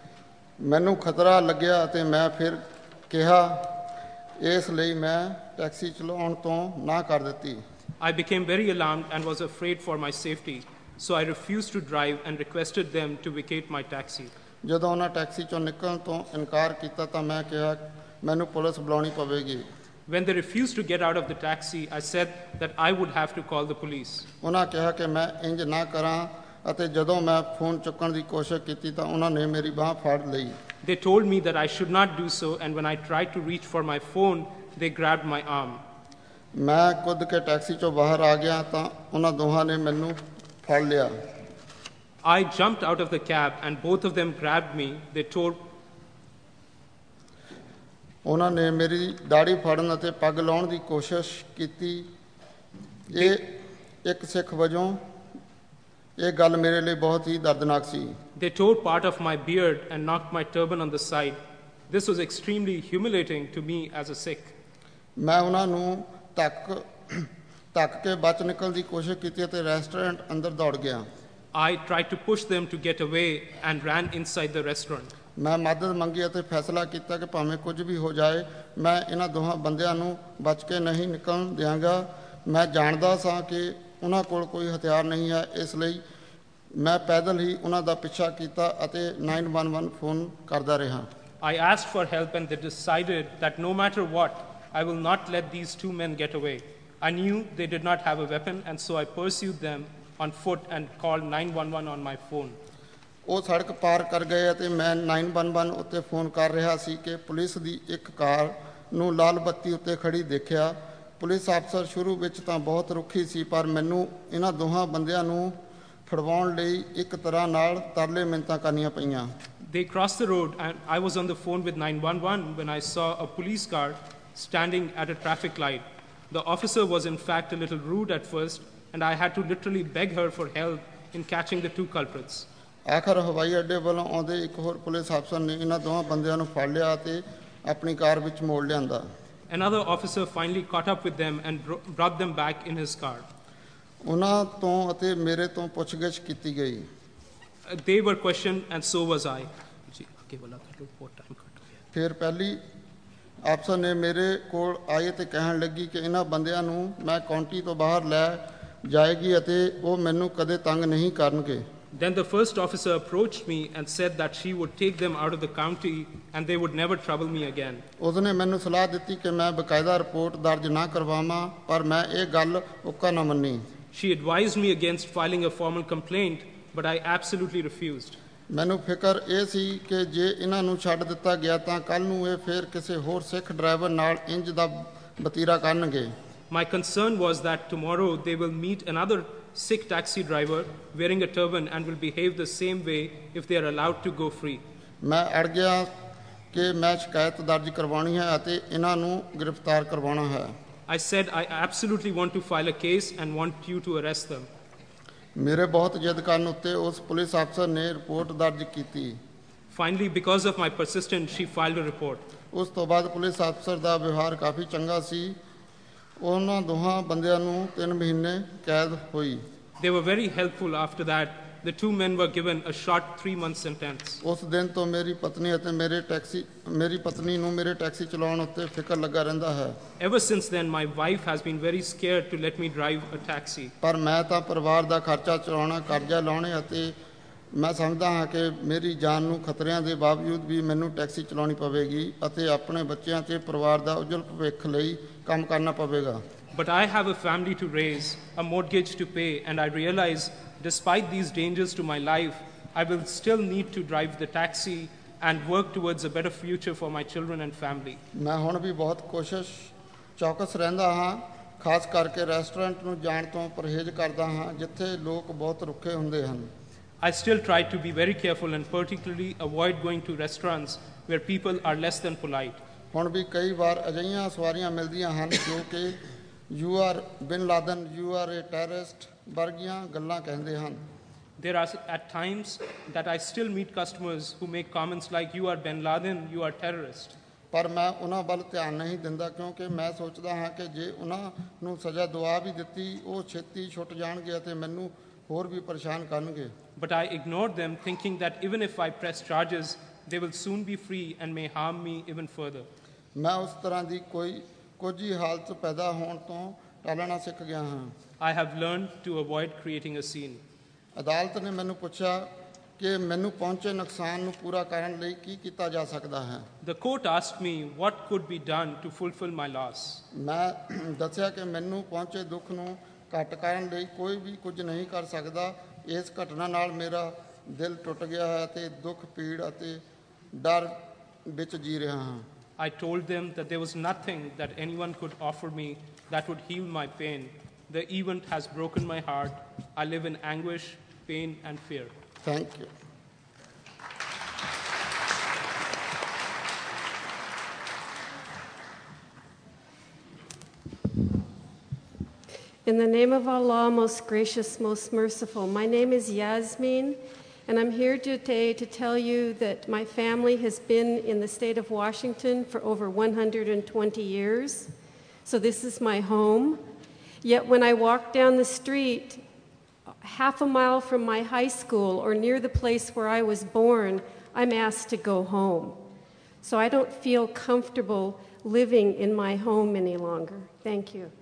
ਮੈਨੂੰ ਖਤਰਾ ਲੱਗਿਆ ਅਤੇ ਮੈਂ ਫਿਰ ਕਿਹਾ, ਇਸ ਲਈ ਮੈਂ ਟੈਕਸੀ ਚਲਾਉਣ ਤੋਂ ਨਾ ਕਰ ਦਿੱਤੀ। I became very alarmed and was afraid for my safety, so I refused to drive and requested them to vacate my taxi. ਜਦੋਂ ਉਹਨਾਂ ਟੈਕਸੀ ਚੋਂ ਨਿਕਲਣ ਤੋਂ ਇਨਕਾਰ ਕੀਤਾ ਤਾਂ ਮੈਂ ਕਿਹਾ, ਮੈਨੂੰ ਪੁਲਿਸ ਬੁਲਾਉਣੀ ਪਵੇਗੀ। When they refused to get out of the taxi, I said that I would have to call the police. ਉਹਨਾਂ ਕਿਹਾ ਕਿ ਮੈਂ ਇੰਜ ਨਾ ਕਰਾਂ ਅਤੇ ਜਦੋਂ ਮੈਂ ਫੋਨ ਚੁੱਕਣ ਦੀ ਕੋਸ਼ਿਸ਼ ਕੀਤੀ ਤਾਂ ਉਹਨਾਂ ਨੇ ਮੇਰੀ ਬਾਂਹ ਫੜ ਲਈ। They told me that I should not do so, and when I tried to reach for my phone, they grabbed my arm. ਮੈਂ ਕੁੱਦ ਕੇ ਟੈਕਸੀ ਚੋਂ ਬਾਹਰ ਆ ਗਿਆ ਤਾਂ ਉਹਨਾਂ ਦੋਹਾਂ ਨੇ ਮੈਨੂੰ ਫੜ ਲਿਆ। I jumped out of the cab and both of them grabbed me. They tore. ਉਹਨਾਂ ਨੇ ਮੇਰੀ ਦਾੜੀ ਫੜਨ ਅਤੇ ਪੱਗ ਲਾਉਣ ਦੀ ਕੋਸ਼ਿਸ਼ ਕੀਤੀ। ਇਹ ਇੱਕ ਸਿੱਖ ਵਜੋਂ ਇਹ ਗੱਲ ਮੇਰੇ ਲਈ ਬਹੁਤ ਹੀ ਦਰਦਨਾਕ ਸੀ। They tore part of my beard and knocked my turban on the side. This was extremely humiliating to me as a Sikh. ਮੈਂ ਉਹਨਾਂ ਨੂੰ ਧੱਕ ਕੇ ਬਚ ਨਿਕਲਣ ਦੀ ਕੋਸ਼ਿਸ਼ ਕੀਤੀ ਅਤੇ ਰੈਸਟੋਰੈਂਟ ਅੰਦਰ ਦੌੜ ਗਿਆ। I tried to push them to get away and ran inside the restaurant. ਮੈਂ ਮਦਦ ਮੰਗੀ ਅਤੇ ਫੈਸਲਾ ਕੀਤਾ ਕਿ ਭਾਵੇਂ ਕੁਝ ਵੀ ਹੋ ਜਾਏ ਮੈਂ ਇਹਨਾਂ ਦੋਹਾਂ ਬੰਦਿਆਂ ਨੂੰ ਬਚ ਕੇ ਨਹੀਂ ਨਿਕਲਣ ਦਿਆਂਗਾ। ਮੈਂ ਜਾਣਦਾ ਸਾਂ ਕਿ ਉਹਨਾਂ ਕੋਲ ਕੋਈ ਹਥਿਆਰ ਨਹੀਂ ਹੈ, ਇਸ ਲਈ ਮੈਂ ਪੈਦਲ ਹੀ ਉਹਨਾਂ ਦਾ ਪਿੱਛਾ ਕੀਤਾ ਅਤੇ 911 ਫੋਨ ਕਰਦਾ ਰਿਹਾ। I asked for help and they decided that no matter what, I will not let these two men get away. I knew they did not have a weapon and so I pursued them on foot and called 911 on my phone. ਉਹ ਸੜਕ ਪਾਰ ਕਰ ਗਏ ਅਤੇ ਮੈਂ 911 ਉੱਤੇ phone ਕਰ ਰਿਹਾ ਸੀ ਕਿ ਪੁਲਿਸ ਦੀ ਇੱਕ ਕਾਰ ਨੂੰ ਲਾਲ ਬੱਤੀ ਉੱਤੇ ਖੜੀ ਦੇਖਿਆ। ਪੁਲਿਸ ਅਫਸਰ ਸ਼ੁਰੂ ਵਿੱਚ ਤਾਂ ਬਹੁਤ ਰੁੱਖੀ ਸੀ, ਪਰ ਮੈਨੂੰ ਇਹਨਾਂ ਦੋਹਾਂ ਬੰਦਿਆਂ ਨੂੰ ਫੜਵਾਉਣ ਲਈ ਇੱਕ ਤਰ੍ਹਾਂ ਨਾਲ ਤਰਲੇ ਮਿੰਨਤਾਂ ਕਰਨੀਆਂ ਪਈਆਂ। They crossed the road and I was on the phone with 911 when I saw a police car standing at a traffic light. The officer was in fact a little rude at first and I had to literally beg her for help in catching the two culprits. ਆਖਰ ਹਵਾਈ ਅੱਡੇ ਵੱਲੋਂ ਆਉਂਦੇ ਇੱਕ ਹੋਰ police ਅਫਸਰ ਨੇ ਇਹਨਾਂ ਦੋਹਾਂ ਬੰਦਿਆਂ ਨੂੰ ਫੜ ਲਿਆ ਅਤੇ ਆਪਣੀ ਕਾਰ ਵਿੱਚ ਮੋੜ ਲਿਆਂਦਾ। Another officer finally caught up with them and brought them back in his car. ਉਹਨਾਂ ਤੋਂ ਅਤੇ ਮੇਰੇ ਤੋਂ ਪੁੱਛਗਿੱਛ ਕੀਤੀ ਗਈ। They were questioned and so was I. ਫਿਰ ਪਹਿਲੀ ਅਫਸਰ ਨੇ ਮੇਰੇ ਕੋਲ ਆਏ ਤੇ ਕਹਿਣ ਲੱਗੀ ਕਿ ਇਹਨਾਂ ਬੰਦਿਆਂ ਨੂੰ ਮੈਂ ਕਾਉਂਟੀ ਤੋਂ ਬਾਹਰ ਲੈ ਜਾਏਗੀ ਅਤੇ ਉਹ ਮੈਨੂੰ ਕਦੇ ਤੰਗ ਨਹੀਂ ਕਰਨਗੇ। Then the first officer approached me and said that she would take them out of the county and they would never trouble me again. ਉਸਨੇ ਮੈਨੂੰ ਸਲਾਹ ਦਿੱਤੀ ਕਿ ਮੈਂ ਬਕਾਇਦਾ ਰਿਪੋਰਟ ਦਰਜ ਨਾ ਕਰਵਾਵਾਂ, ਪਰ ਮੈਂ ਇਹ ਗੱਲ ਉੱਕਾ ਨਾ ਮੰਨੀ। She advised me against filing a formal complaint, but I absolutely refused. ਮੈਨੂੰ ਫਿਕਰ ਇਹ ਸੀ ਕਿ ਜੇ ਇਹਨਾਂ ਨੂੰ ਛੱਡ ਦਿੱਤਾ ਗਿਆ ਤਾਂ ਕੱਲ ਨੂੰ ਇਹ ਫਿਰ ਕਿਸੇ ਹੋਰ ਸਿੱਖ ਡਰਾਈਵਰ ਨਾਲ ਇੰਜ ਦਾ ਵਤੀਰਾ ਕਰਨਗੇ। My concern was that tomorrow they will meet another Sikh taxi driver wearing a turban and will behave the same way if they are allowed to go free. ਮੈਂ ਅੜ ਗਿਆ ਕਿ ਮੈਂ ਸ਼ਿਕਾਇਤ ਦਰਜ ਕਰਵਾਉਣੀ ਹੈ ਅਤੇ ਇਹਨਾਂ ਨੂੰ ਗ੍ਰਿਫਤਾਰ ਕਰਵਾਉਣਾ ਹੈ। I said I absolutely want to file a case and want you to arrest them. ਮੇਰੇ ਬਹੁਤ ਜਿੱਦ ਕਰਨ ਉੱਤੇ ਉਸ ਪੁਲਿਸ ਅਫਸਰ ਨੇ ਰਿਪੋਰਟ ਦਰਜ ਕੀਤੀ। Finally, because of my persistence, she filed a report. ਉਸ ਤੋਂ ਬਾਅਦ ਪੁਲਿਸ ਅਫਸਰ ਦਾ ਵਿਵਹਾਰ ਕਾਫੀ ਚੰਗਾ ਸੀ। ਉਹਨਾਂ ਦੋਹਾਂ ਬੰਦਿਆਂ ਨੂੰ 3 ਮਹੀਨੇ ਕੈਦ ਹੋਈ। They were very helpful after that. The two men were given a short 3-month sentence. ਉਸ ਦਿਨ ਤੋਂ ਮੇਰੀ ਪਤਨੀ ਅਤੇ ਮੇਰੀ ਪਤਨੀ ਨੂੰ ਮੇਰੇ ਟੈਕਸੀ ਚਲਾਉਣ ਉੱਤੇ ਫਿਕਰ ਲੱਗਾ ਰਹਿੰਦਾ ਹੈ। Ever since then, my wife has been very scared to let me drive a taxi. ਪਰ ਮੈਂ ਤਾਂ ਪਰਿਵਾਰ ਦਾ ਖਰਚਾ ਚਲਾਉਣਾ, ਕਰਜ਼ਾ ਲਾਉਣੇ ਅਤੇ ਮੈਂ ਸਮਝਦਾ ਹਾਂ ਕਿ ਮੇਰੀ ਜਾਨ ਨੂੰ ਖਤਰਿਆਂ ਦੇ ਬਾਵਜੂਦ ਵੀ ਮੈਨੂੰ ਟੈਕਸੀ ਚਲਾਉਣੀ ਪਵੇਗੀ ਅਤੇ ਆਪਣੇ ਬੱਚਿਆਂ ਤੇ ਪਰਿਵਾਰ ਦਾ ਉਜਲ ਭਵਿੱਖ ਲਈ ਕੰਮ ਕਰਨਾ ਪਵੇਗਾ। But I have a family to raise, a mortgage to pay, and I realize despite these dangers to my life, I will still need to drive the taxi and work towards a better future for my children and family. ਮੈਂ ਹੁਣ ਵੀ ਬਹੁਤ ਚੌਕਸ ਰਹਿੰਦਾ ਹਾਂ, ਖਾਸ ਕਰਕੇ restaurant ਨੂੰ ਜਾਣ ਤੋਂ ਪਰਹੇਜ਼ ਕਰਦਾ ਹਾਂ ਜਿੱਥੇ ਲੋਕ ਬਹੁਤ ਰੁੱਖੇ ਹੁੰਦੇ ਹਨ। I still try to be very careful and particularly avoid going to restaurants where people are less than polite. ਹੁਣ ਵੀ ਕਈ ਵਾਰ ਅਜਿਹੀਆਂ ਸਵਾਰੀਆਂ ਮਿਲਦੀਆਂ ਹਨ ਜੋ ਕਿ you are bin Laden, you are a terrorist ਵਰਗੀਆਂ ਗੱਲਾਂ ਕਹਿੰਦੇ ਹਨ। There are at times that I still meet customers who make comments like you are bin Laden, you are terrorist. ਪਰ ਮੈਂ ਉਹਨਾਂ ਵੱਲ ਧਿਆਨ ਨਹੀਂ ਦਿੰਦਾ ਕਿਉਂਕਿ ਮੈਂ ਸੋਚਦਾ ਹਾਂ ਕਿ ਜੇ ਉਹਨਾਂ ਨੂੰ ਸਜ਼ਾ ਦਵਾ ਵੀ ਦਿੱਤੀ ਉਹ ਛੇਤੀ ਛੁੱਟ ਜਾਣਗੇ ਅਤੇ ਮੈਨੂੰ ਹੋਰ ਵੀ ਪਰੇਸ਼ਾਨ ਕਰਨਗੇ। But I ignored them, thinking that even if I press charges, they will soon be free and may harm me even further. ਮੈਂ ਉਸ ਤਰ੍ਹਾਂ ਦੀ ਕੁਝ ਹੀ ਹਾਲਤ ਪੈਦਾ ਹੋਣ ਤੋਂ ਟਾਲਣਾ ਸਿੱਖ ਗਿਆ ਹਾਂ। I have learned to avoid creating a scene. ਅਦਾਲਤ ਨੇ ਮੈਨੂੰ ਪੁੱਛਿਆ ਕਿ ਮੈਨੂੰ ਪਹੁੰਚੇ ਨੁਕਸਾਨ ਨੂੰ ਪੂਰਾ ਕਰਨ ਲਈ ਕੀ ਕੀਤਾ ਜਾ ਸਕਦਾ ਹੈ। The court asked me what could be done to fulfill my loss. ਮੈਂ ਦੱਸਿਆ ਕਿ ਮੈਨੂੰ ਪਹੁੰਚੇ ਦੁੱਖ ਨੂੰ ਘੱਟ ਕਰਨ ਲਈ ਕੋਈ ਵੀ ਕੁਝ ਨਹੀਂ ਕਰ ਸਕਦਾ। ਇਸ ਘਟਨਾ ਨਾਲ ਮੇਰਾ ਦਿਲ ਟੁੱਟ ਗਿਆ ਹੈ ਅਤੇ ਦੁੱਖ, ਪੀੜ ਅਤੇ ਡਰ ਵਿੱਚ ਜੀ ਰਿਹਾ ਹਾਂ। I told them that there was nothing that anyone could offer me that would heal my pain. The event has broken my heart I live in anguish, pain, and fear. Thank you. In the name of Allah, most gracious, most merciful, my name is Yasmin, and I'm here today to tell you that my family has been in the state of Washington for over 120 years. So this is my home. Yet when I walk down the street, half a mile from my high school or near the place where I was born, I'm asked to go home. So I don't feel comfortable living in my home any longer. Thank you.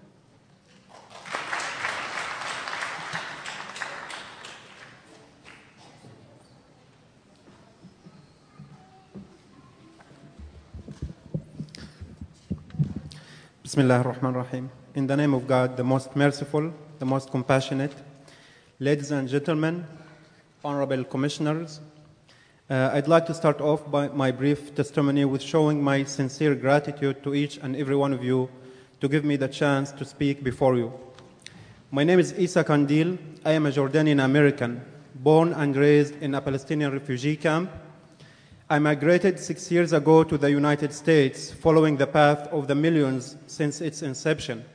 Bismillah ar-Rahman ar-Rahim. In the name of God, the most merciful, the most compassionate, ladies and gentlemen, honorable commissioners, I'd like to start off by my brief testimony with showing my sincere gratitude to each and every one of you to give me the chance to speak before you. My name is Isa Kandil. I am a Jordanian American, born and raised in a Palestinian refugee camp. I migrated 6 years ago to the United States, following the path of the millions since its inception.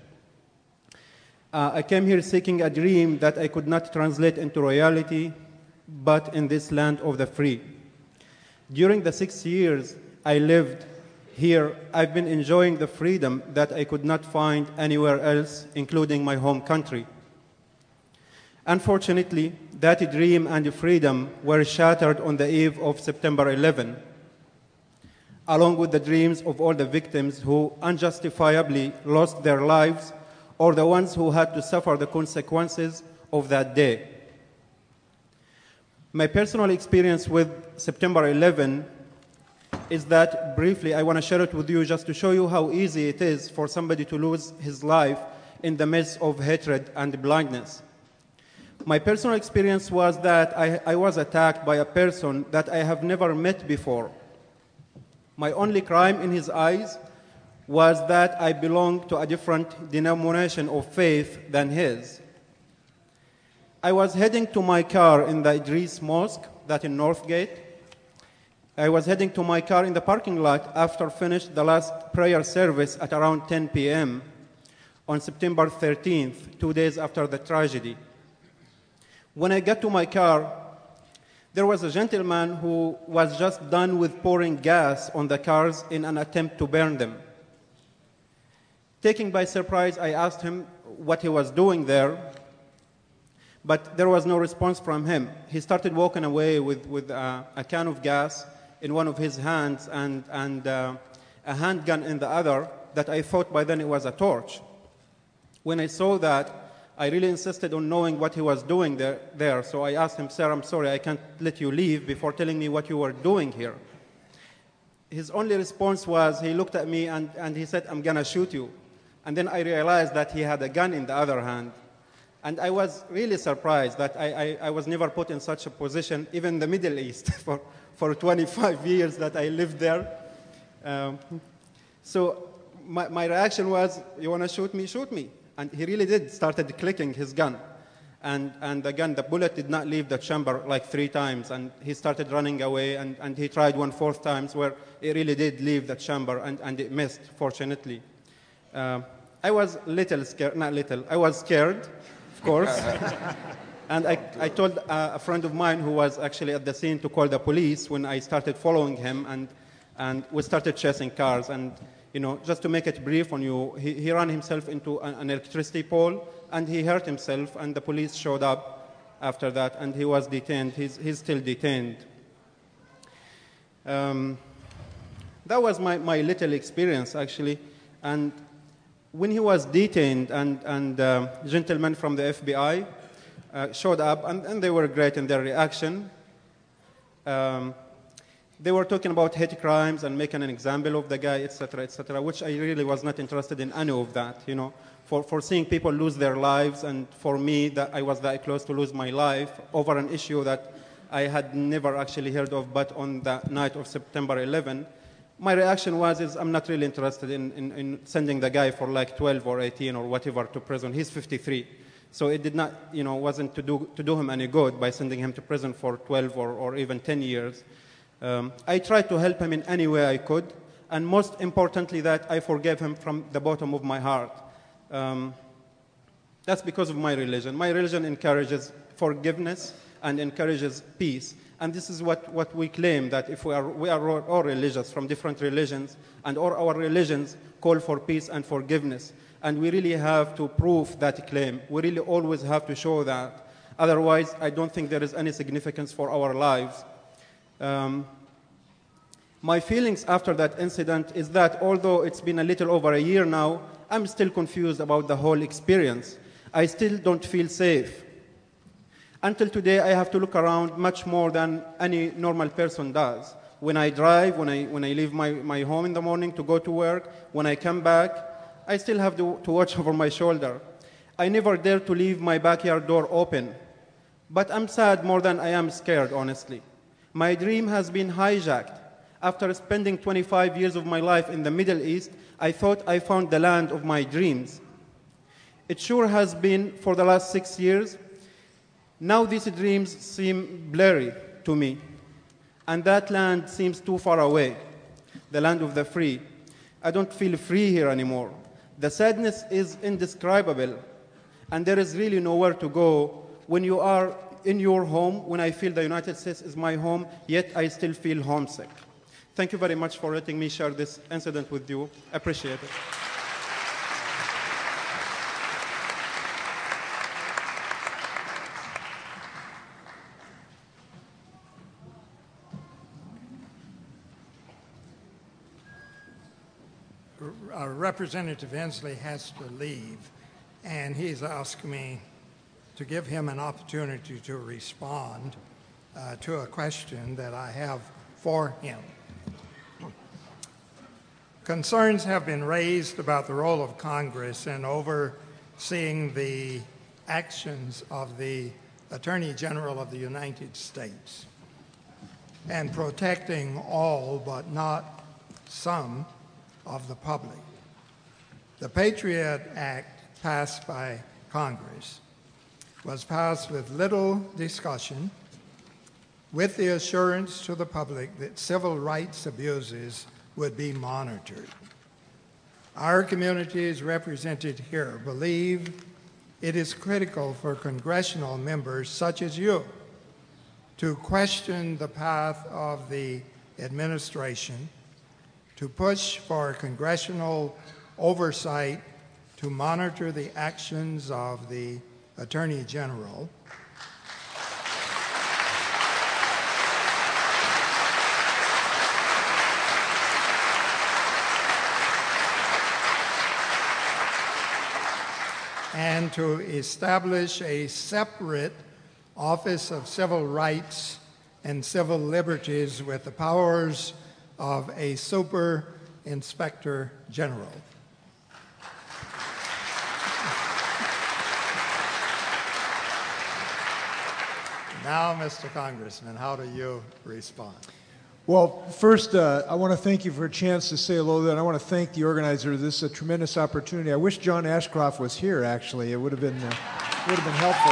I came here seeking a dream that I could not translate into reality, but in this land of the free. During the 6 years I lived here, I've been enjoying the freedom that I could not find anywhere else, including my home country. Unfortunately, that dream and freedom were shattered on the eve of September 11, along with the dreams of all the victims who unjustifiably lost their lives or the ones who had to suffer the consequences of that day. My personal experience with September 11 is that, briefly, I want to share it with you just to show you how easy it is for somebody to lose his life in the midst of hatred and blindness. My personal experience was that I was attacked by a person that I have never met before. My only crime in his eyes was that I belonged to a different denomination of faith than his. I was heading to my car in the Idris Mosque, that in Northgate. I was heading to my car in the parking lot after finished the last prayer service at around 10 p.m. on September 13th, 2 days after the tragedy. When I got to my car, there was a gentleman who was just done with pouring gas on the cars in an attempt to burn them. Taken by surprise, I asked him what he was doing there, but there was no response from him. He started walking away with a can of gas in one of his hands and a handgun in the other that I thought by then it was a torch. When I saw that, I really insisted on knowing what he was doing there. So I asked him, "Sir, I'm sorry, I can't let you leave before telling me what you were doing here." His only response was, he looked at me and he said, "I'm gonna shoot you." And then I realized that he had a gun in the other hand. And I was really surprised that I was never put in such a position, even in the Middle East, for 25 years that I lived there. So my reaction was, "You wanna shoot me? Shoot me." And he really did, started clicking his gun. And again, the bullet did not leave the chamber like 3 times, and he started running away, and he tried 1/4 times where it really did leave the chamber, and it missed, fortunately. I was little scared, not little, I was scared, of course. And I told a friend of mine who was actually at the scene to call the police when I started following him, and we started chasing cars. And you know, just to make it brief on you, he ran himself into an electricity pole, and he hurt himself, and the police showed up after that, and he was detained. He's still detained. That was my little experience, actually. And when he was detained, and gentlemen from the FBI showed up, and they were great in their reaction. They were talking about hate crimes and making an example of the guy, etc., which I really was not interested in any of that, you know. For seeing people lose their lives, and for me, that I was that close to lose my life over an issue that I had never actually heard of, but on the night of September 11, my reaction was, I'm not really interested in sending the guy for like 12 or 18 or whatever to prison. He's 53. So it did not, wasn't to do him any good by sending him to prison for 12 or even 10 years. I tried to help him in any way I could, and most importantly that I forgave him from the bottom of my heart. That's because of my religion. My religion encourages forgiveness and encourages peace. And this is what we claim, that if we are all religious from different religions, and all our religions call for peace and forgiveness. And we really have to prove that claim. We really always have to show that. Otherwise, I don't think there is any significance for our lives. My feelings after that incident is that although it's been a little over a year now, I'm still confused about the whole experience. I still don't feel safe. Until today, I have to look around much more than any normal person does. When I drive, when I leave my home in the morning to go to work, when I come back, I still have to watch over my shoulder. I never dare to leave my backyard door open. But I'm sad more than I am scared, honestly. My dream has been hijacked. After spending 25 years of my life in the Middle East, I thought I found the land of my dreams. It sure has been for the last 6 years. Now these dreams seem blurry to me, and that land seems too far away, the land of the free. I don't feel free here anymore. The sadness is indescribable, and there is really nowhere to go when you are in your home. When I feel the United States is my home, yet I still feel homesick. Thank you very much for letting me share this incident with you. I appreciate it. Representative Inslee has to leave, and he's asked me to give him an opportunity to respond to a question that I have for him. Concerns have been raised about the role of Congress in overseeing the actions of the Attorney General of the United States and protecting all but not some of the public. The Patriot Act passed by Congress was passed with little discussion, with the assurance to the public that civil rights abuses would be monitored. Our communities represented here believe it is critical for congressional members such as you to question the path of the administration, to push for congressional oversight, to monitor the actions of the Attorney General, and to establish a separate Office of Civil Rights and Civil Liberties with the powers of a super inspector general. Now, Mr. Congressman, how do you respond? Well, first, I want to thank you for a chance to say hello, and I want to thank the organizer. This is a tremendous opportunity. I wish John Ashcroft was here, actually. It would have been helpful,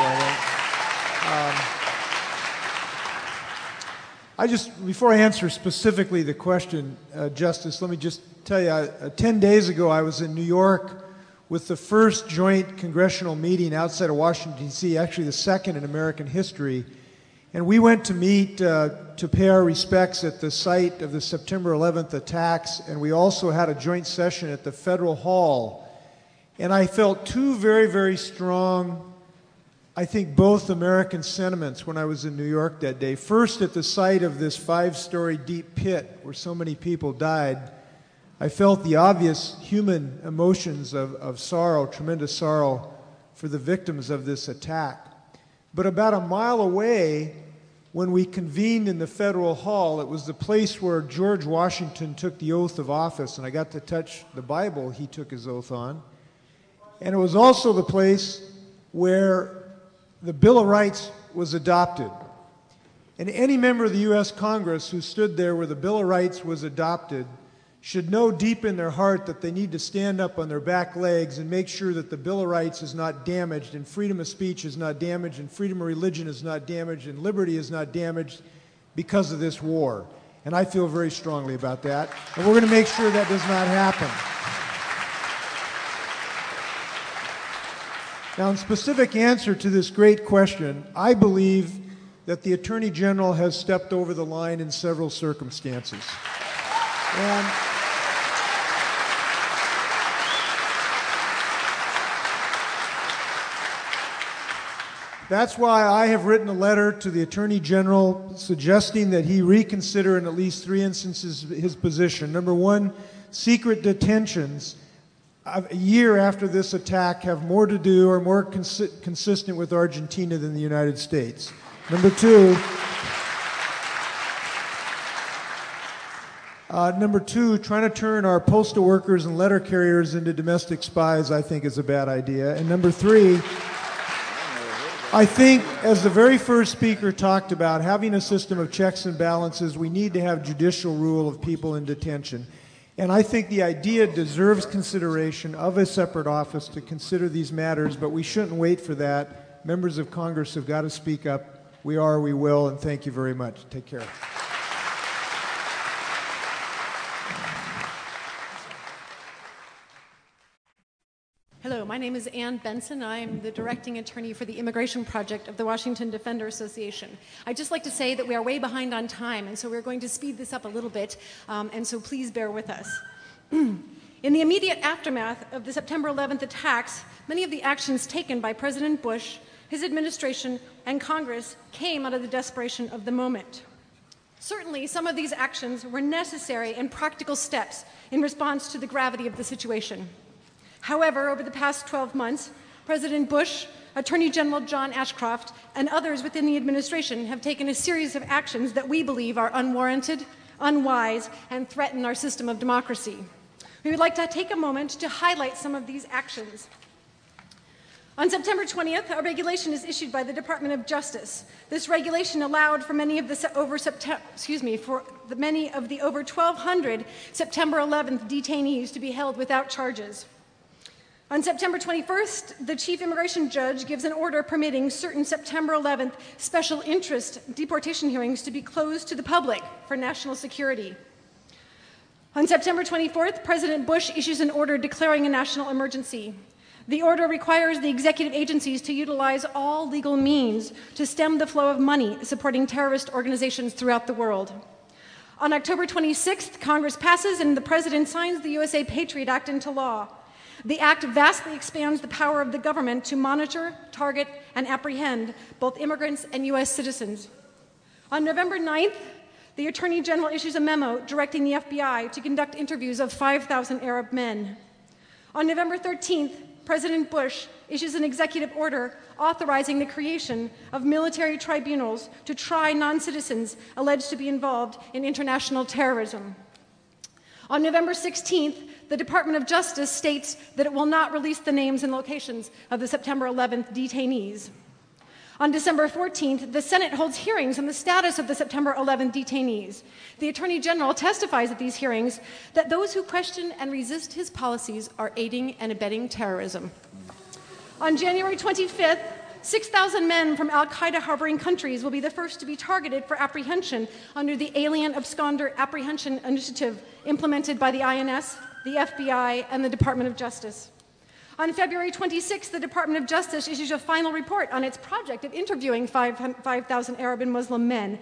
I think. Before I answer specifically the question, Justice, let me just tell you, 10 days ago I was in New York with the first joint congressional meeting outside of Washington, D.C., actually the second in American history. And we went to meet to pay our respects at the site of the September 11th attacks, and we also had a joint session at the Federal Hall. And I felt two very, very strong, I think, both American sentiments when I was in New York that day. First, at the site of this 5-story deep pit where so many people died, I felt the obvious human emotions of sorrow, tremendous sorrow for the victims of this attack. But about a mile away, when we convened in the Federal Hall, it was the place where George Washington took the oath of office, and I got to touch the Bible he took his oath on. And it was also the place where the Bill of Rights was adopted. And any member of the U.S. Congress who stood there where the Bill of Rights was adopted should know deep in their heart that they need to stand up on their back legs and make sure that the Bill of Rights is not damaged, and freedom of speech is not damaged, and freedom of religion is not damaged, and liberty is not damaged because of this war. And I feel very strongly about that. And we're going to make sure that does not happen. Now, in specific answer to this great question, I believe that the Attorney General has stepped over the line in several circumstances. And that's why I have written a letter to the Attorney General suggesting that he reconsider in at least 3 instances his position. Number one, secret detentions a year after this attack have more to do or more consistent with Argentina than the United States. Number two, trying to turn our postal workers and letter carriers into domestic spies, I think, is a bad idea. And number three, I think, as the very first speaker talked about, having a system of checks and balances, we need to have judicial rule of people in detention. And I think the idea deserves consideration of a separate office to consider these matters, but we shouldn't wait for that. Members of Congress have got to speak up. We are, we will, and thank you very much. Take care. Hello, my name is Ann Benson. I'm the directing attorney for the Immigration Project of the Washington Defender Association. I'd just like to say that we are way behind on time, and so we're going to speed this up a little bit, and so please bear with us. In the immediate aftermath of the September 11th attacks, many of the actions taken by President Bush, his administration, and Congress came out of the desperation of the moment. Certainly, some of these actions were necessary and practical steps in response to the gravity of the situation. However, over the past 12 months, President Bush, Attorney General John Ashcroft, and others within the administration have taken a series of actions that we believe are unwarranted, unwise, and threaten our system of democracy. We would like to take a moment to highlight some of these actions. On September 20th, a regulation is issued by the Department of Justice. This regulation allowed for many of the over 1,200 September 11th detainees to be held without charges. On September 21st, the chief immigration judge gives an order permitting certain September 11th special interest deportation hearings to be closed to the public for national security. On September 24th, President Bush issues an order declaring a national emergency. The order requires the executive agencies to utilize all legal means to stem the flow of money supporting terrorist organizations throughout the world. On October 26th, Congress passes and the President signs the USA Patriot Act into law. The act vastly expands the power of the government to monitor, target, and apprehend both immigrants and U.S. citizens. On November 9th, the Attorney General issues a memo directing the FBI to conduct interviews of 5,000 Arab men. On November 13th, President Bush issues an executive order authorizing the creation of military tribunals to try non-citizens alleged to be involved in international terrorism. On November 16th, the Department of Justice states that it will not release the names and locations of the September 11th detainees. On December 14th, the Senate holds hearings on the status of the September 11th detainees. The Attorney General testifies at these hearings that those who question and resist his policies are aiding and abetting terrorism. On January 25th, 6,000 men from al-Qaeda harboring countries will be the first to be targeted for apprehension under the Alien Absconder Apprehension Initiative implemented by the INS, the FBI, and the Department of Justice. On February 26th, the Department of Justice issues a final report on its project of interviewing 5,000 Arab and Muslim men.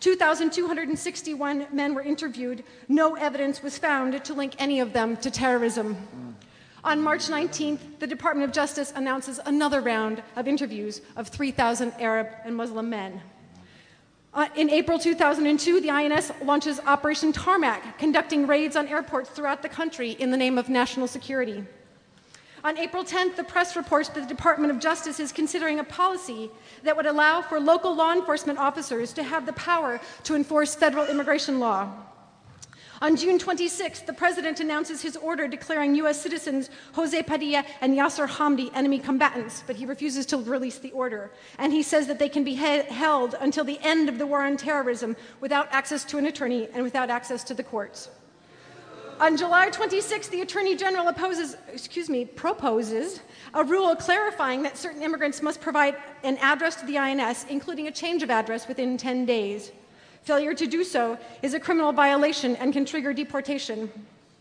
2,261 men were interviewed. No evidence was found to link any of them to terrorism. On March 19th, the Department of Justice announces another round of interviews of 3,000 Arab and Muslim men. In April 2002, the INS launches Operation Tarmac, conducting raids on airports throughout the country in the name of national security. On April 10th, the press reports that the Department of Justice is considering a policy that would allow for local law enforcement officers to have the power to enforce federal immigration law. On June 26th, the President announces his order declaring U.S. citizens Jose Padilla and Yasser Hamdi enemy combatants, but he refuses to release the order. And he says that they can be held until the end of the war on terrorism without access to an attorney and without access to the courts. On July 26th, the Attorney General proposes a rule clarifying that certain immigrants must provide an address to the INS, including a change of address within 10 days. Failure to do so is a criminal violation and can trigger deportation.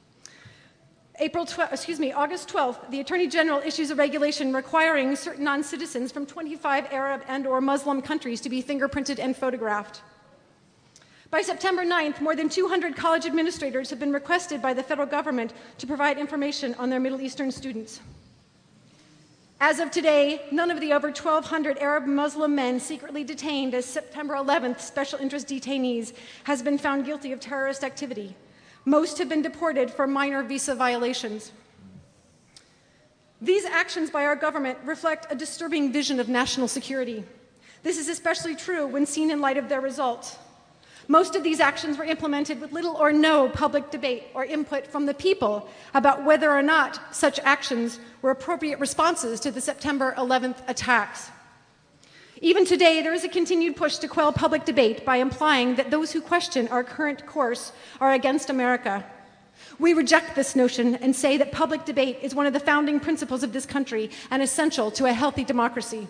August 12th, the Attorney General issues a regulation requiring certain non-citizens from 25 Arab and/or Muslim countries to be fingerprinted and photographed. By September 9th, more than 200 college administrators have been requested by the federal government to provide information on their Middle Eastern students. As of today, none of the over 1,200 Arab Muslim men secretly detained as September 11th special interest detainees has been found guilty of terrorist activity. Most have been deported for minor visa violations. These actions by our government reflect a disturbing vision of national security. This is especially true when seen in light of their results. Most of these actions were implemented with little or no public debate or input from the people about whether or not such actions were appropriate responses to the September 11th attacks. Even today, there is a continued push to quell public debate by implying that those who question our current course are against America. We reject this notion and say that public debate is one of the founding principles of this country and essential to a healthy democracy.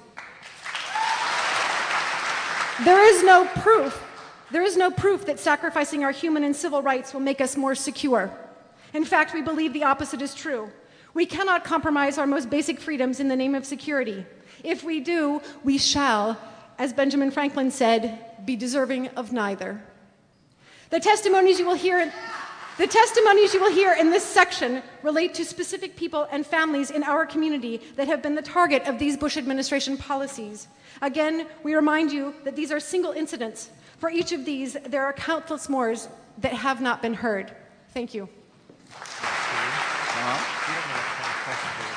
There is no proof that sacrificing our human and civil rights will make us more secure. In fact, we believe the opposite is true. We cannot compromise our most basic freedoms in the name of security. If we do, we shall, as Benjamin Franklin said, be deserving of neither. The testimonies you will hear in this section relate to specific people and families in our community that have been the target of these Bush administration policies. Again, we remind you that these are single incidents. For each of these, there are countless more that have not been heard. Thank you.